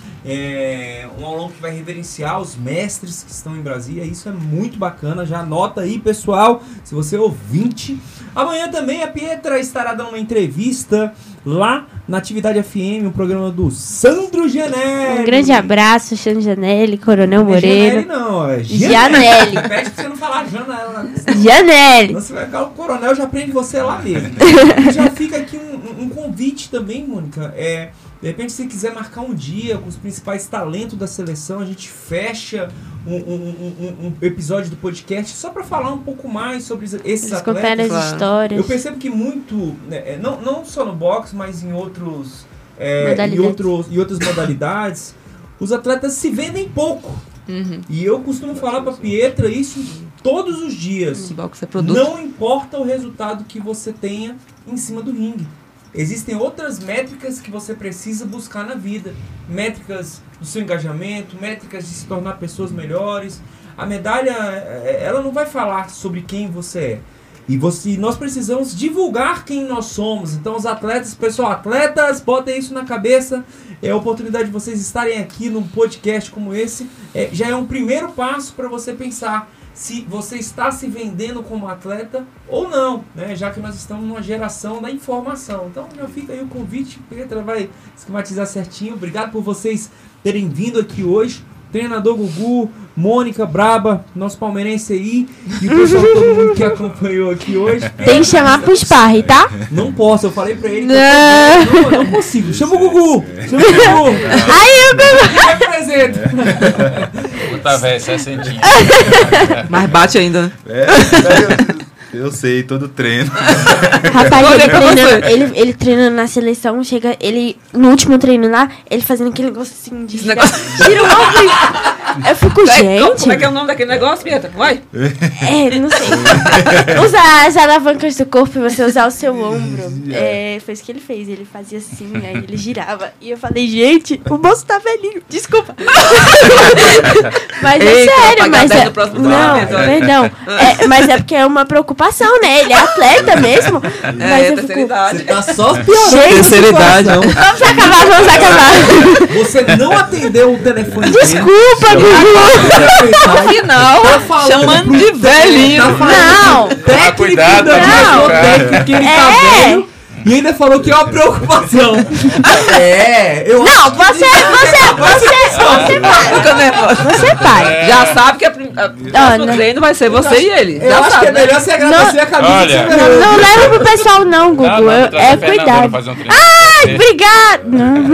É um aulão que vai reverenciar os mestres que estão em Brasília. Isso é muito bacana. Já anota aí, pessoal, se você é ouvinte. Amanhã também a Pietra estará dando uma entrevista lá na Atividade F M, um programa do Sandro Janelli. Um grande abraço, Xande Janelli, Coronel Não é Moreira. Janelli não, é Janelli. Pede pra você não falar Janela. Janelli. Você vai ficar, o Coronel já prende você lá mesmo. Já fica aqui um, um convite também, Mônica. É, de repente, se você quiser marcar um dia com os principais talentos da seleção, a gente fecha um, um, um, um episódio do podcast só para falar um pouco mais sobre esses Eles atletas. contaram as Claro. histórias. Eu percebo que muito, né, não, não só no boxe, mas em outros, é, em Modalidades. outros em outras modalidades, os atletas se vendem pouco. Uhum. E eu costumo falar pra Pietra isso todos os dias. Boxe é produto. Não importa o resultado que você tenha em cima do ringue. Existem outras métricas que você precisa buscar na vida. Métricas do seu engajamento, métricas de se tornar pessoas melhores. A medalha, ela não vai falar sobre quem você é. E você, nós precisamos divulgar quem nós somos. Então os atletas, pessoal, atletas, botem isso na cabeça. É a oportunidade de vocês estarem aqui num podcast como esse. É, já é um primeiro passo para você pensar se você está se vendendo como atleta ou não, né? Já que nós estamos numa geração da informação. Então já fica aí o convite, Petra vai esquematizar certinho. Obrigado por vocês terem vindo aqui hoje. Treinador Gugu, Mônica Braba, nosso palmeirense aí, e o pessoal, todo mundo que acompanhou aqui hoje. Tem que chamar pro sparring, tá? Não posso, eu falei pra ele que não. Eu não, não consigo. Chama o Gugu! Chama o Gugu! Aí o Gugu! Me apresenta! Tá velho, sessentinho. Mas bate ainda, né? É, eu, eu sei, todo treino. Rapaz, ele treinando, ele, ele treinando na seleção, chega, ele, no último treino lá, ele fazendo aquele negócio assim de gira, gira o ombro e... Eu fico, gente... Como é que é o nome daquele negócio, Pietra? Vai! É, não sei. Usar as alavancas do corpo e você usar o seu ombro. É, foi isso que ele fez. Ele fazia assim, aí ele girava. E eu falei, gente, o moço tá velhinho. Desculpa. Mas é Eita, sério, mas é... Não, momento, perdão. É, mas é porque é uma preocupação, né? Ele é atleta mesmo. Mas É, eu terceira fico... idade. Você tá só piorando. Gente, Terceira idade. vamos acabar, vamos acabar. Você não atendeu o telefone. Desculpa, Gugu. No final, Tá falando chamando pro- de velhinho. Tá falando Não. técnico cuidado, da não. técnico que ele tá É. vendo. E ainda falou que é uma preocupação. É, eu Não, acho que- você, você, você, você para. Fica nervoso. Você para. Já sabe que a prim- a- o próximo né? treino vai ser você e ele. Eu Já acho sabe, que é né? melhor você agradecer a camisa Olha. que você Não, ganhou. não leva pro pessoal não, Gugu. Não, não, Eu- trouxe é a Fernandona cuidado. fazer um treino Ai, com você. obrigado. Não.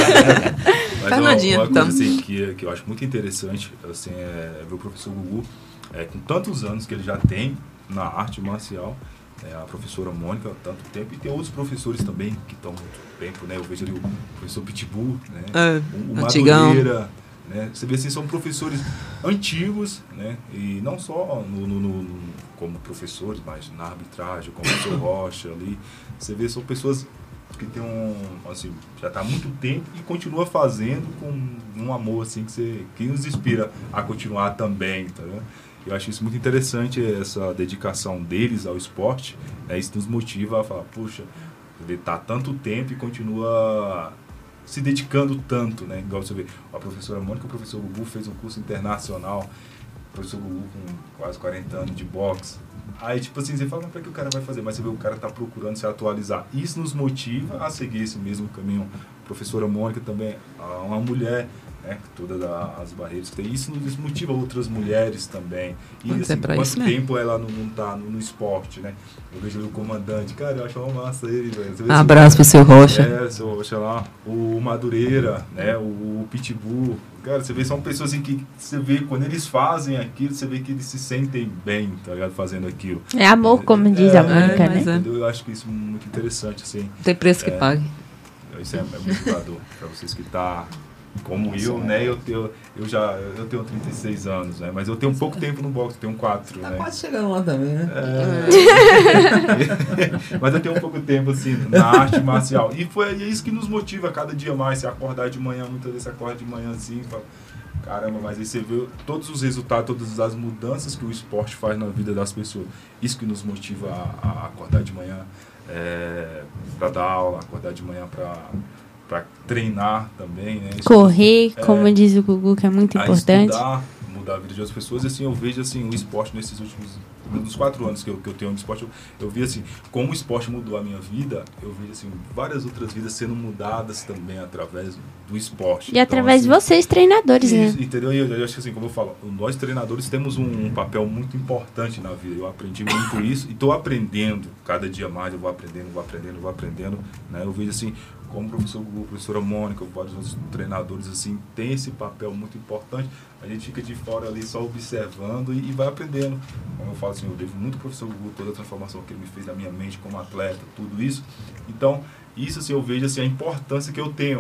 Mas Fernandinha, uma, uma coisa então. assim, que, que eu acho muito interessante assim, é ver o professor Gugu, é, com tantos anos que ele já tem na arte marcial, é, a professora Mônica, tanto tempo, e tem outros professores também que estão muito tempo, né? Eu vejo ali o professor Pitbull, né? É, o, o antigão. Madureira, né? Você vê assim, são professores antigos, né? E não só no, no, no, no- como professores, mas na arbitragem, como o professor Rocha ali. Você vê, são pessoas que tem um, assim, já está há muito tempo e continua fazendo com um amor, assim, que, você, que nos inspira a continuar também, tá vendo? Eu acho isso muito interessante, essa dedicação deles ao esporte, né? Isso nos motiva a falar, puxa, ele está há tanto tempo e continua se dedicando tanto, né? Igual você vê, a professora Mônica, o professor Gugu fez um curso internacional, o professor Gugu com quase quarenta anos de boxe. Aí, tipo assim, você fala, mas para que o cara vai fazer? Mas você vê o cara tá procurando se atualizar. Isso nos motiva a seguir esse mesmo caminho. A professora Mônica também, uma mulher, né, todas as barreiras que tem. Isso nos motiva outras mulheres também. E Mas é assim, pra quanto isso mesmo. tempo ela não, não tá no, no esporte, né? Eu vejo o comandante, cara, eu acho uma massa ele, velho. Você vê assim, Abraço pro seu Rocha. é, seu, sei lá, o Madureira, né, o, o Pitbull. Cara, você vê, são pessoas assim que você vê, quando eles fazem aquilo, você vê que eles se sentem bem, tá ligado, fazendo aquilo. É amor, como diz a Mônica, é, né? mas é. Entendeu? Eu acho que isso é muito interessante, assim. Tem preço que É. pague. Isso é, é motivador para vocês que tá como eu, né? Eu, tenho, eu já eu tenho trinta e seis anos, né? Mas eu tenho pouco tempo no boxe, eu tenho quatro, Tá né? quase chegando lá também, né? É. Mas eu tenho um pouco tempo, assim, na arte marcial. E foi e é isso que nos motiva a cada dia mais. Você acordar de manhã, muitas vezes você acorda de manhã assim e fala, caramba, mas aí você vê todos os resultados, todas as mudanças que o esporte faz na vida das pessoas. Isso que nos motiva a, a acordar de manhã é, para dar aula, acordar de manhã para para treinar também, né? Isso Correr, é, como diz o Gugu, que é muito a importante. estudar, mudar a vida de outras pessoas. E assim, eu vejo assim, o esporte nesses últimos nos quatro anos que eu, que eu tenho de esporte, eu, eu vi assim, como o esporte mudou a minha vida, eu vi assim, várias outras vidas sendo mudadas também através do esporte. E através de assim, vocês, treinadores, né? isso, entendeu? E eu, eu acho que assim, como eu falo, nós treinadores temos um, um papel muito importante na vida. Eu aprendi muito isso e estou aprendendo cada dia mais. Eu vou aprendendo, vou aprendendo, vou aprendendo. Né? Eu vejo assim, como o professor Gugu, a professora Mônica, vários outros treinadores assim, tem esse papel muito importante. A gente fica de fora ali só observando e, e vai aprendendo. Como eu falo assim, eu devo muito ao professor Gugu, toda a transformação que ele me fez na minha mente como atleta, tudo isso. Então, isso assim, eu vejo assim, a importância que eu tenho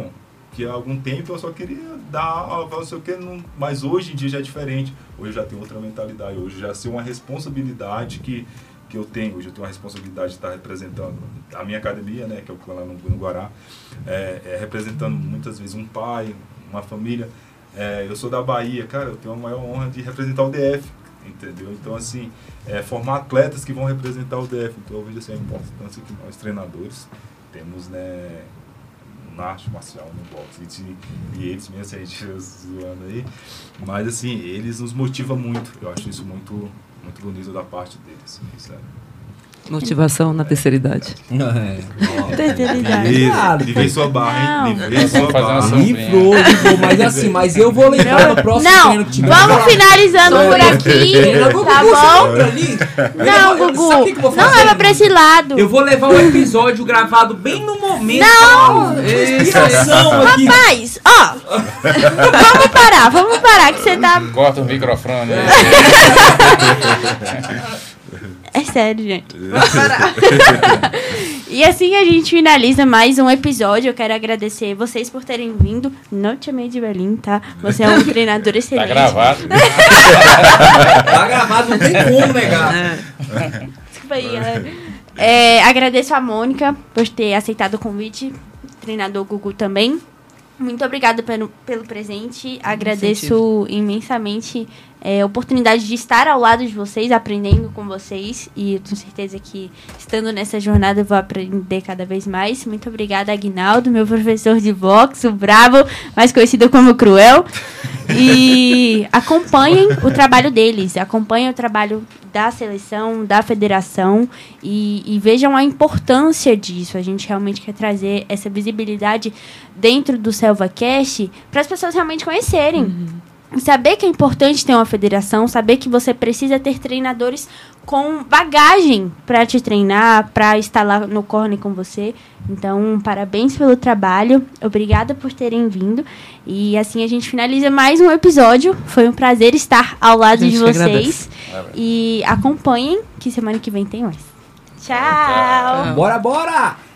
que há algum tempo eu só queria dar aula, não sei o que, não, mas hoje em dia já é diferente. Hoje eu já tenho outra mentalidade, hoje eu já sei uma responsabilidade que, que eu tenho. Hoje eu tenho uma responsabilidade de estar representando a minha academia, né, que é o clã lá no, no Guará, é, é, representando muitas vezes um pai, uma família. É, eu sou da Bahia, cara, eu tenho a maior honra de representar o D F, entendeu? Então, assim, é, formar atletas que vão representar o D F. Então, eu vejo assim, a importância que nós, treinadores, temos, né, na arte marcial, no boxe. E, e eles mesmo, assim, a gente zoando aí, mas, assim, eles nos motivam muito. Eu acho isso muito, muito bonito da parte deles, sério. Motivação na terceira idade. É. Terceira idade. Livrei sua barra, hein? Livrei sua barra. Livrou, livrou, mas assim, mas eu vou lembrar no próximo não, treino que tiver. Vamos finalizando por aqui, tá bom? Não, Gugu, Sabe o que que eu vou não fazer? leva pra esse lado. Eu vou levar o episódio gravado bem no momento. Não! Inspiração aqui. Rapaz, ó, vamos parar, vamos parar, que você tá... Corta o microfone. É sério, gente. Vamos parar. E assim a gente finaliza mais um episódio. Eu quero agradecer vocês por terem vindo. Não te chamei de Berlim, tá? Você é um treinador excelente. Tá gravado. Tá gravado, não tem como negar. Desculpa aí, galera. É, agradeço a Mônica por ter aceitado o convite. Treinador Gugu também. Muito obrigada pelo, pelo presente. Agradeço imensamente é, a oportunidade de estar ao lado de vocês, aprendendo com vocês. E eu tenho certeza que, estando nessa jornada, eu vou aprender cada vez mais. Muito obrigada, Aguinaldo, meu professor de boxe, o Bravo, mais conhecido como Cruel. E acompanhem o trabalho deles, acompanhem o trabalho da seleção, da federação e, e vejam a importância disso. A gente realmente quer trazer essa visibilidade dentro do SelvaCast para as pessoas realmente conhecerem. Uhum. Saber que é importante ter uma federação, saber que você precisa ter treinadores com bagagem para te treinar, para estar lá no corner com você. Então, parabéns pelo trabalho, obrigada por terem vindo. E assim a gente finaliza mais um episódio. Foi um prazer estar ao lado de vocês. E acompanhem, que semana que vem tem mais. Tchau! Bora, bora!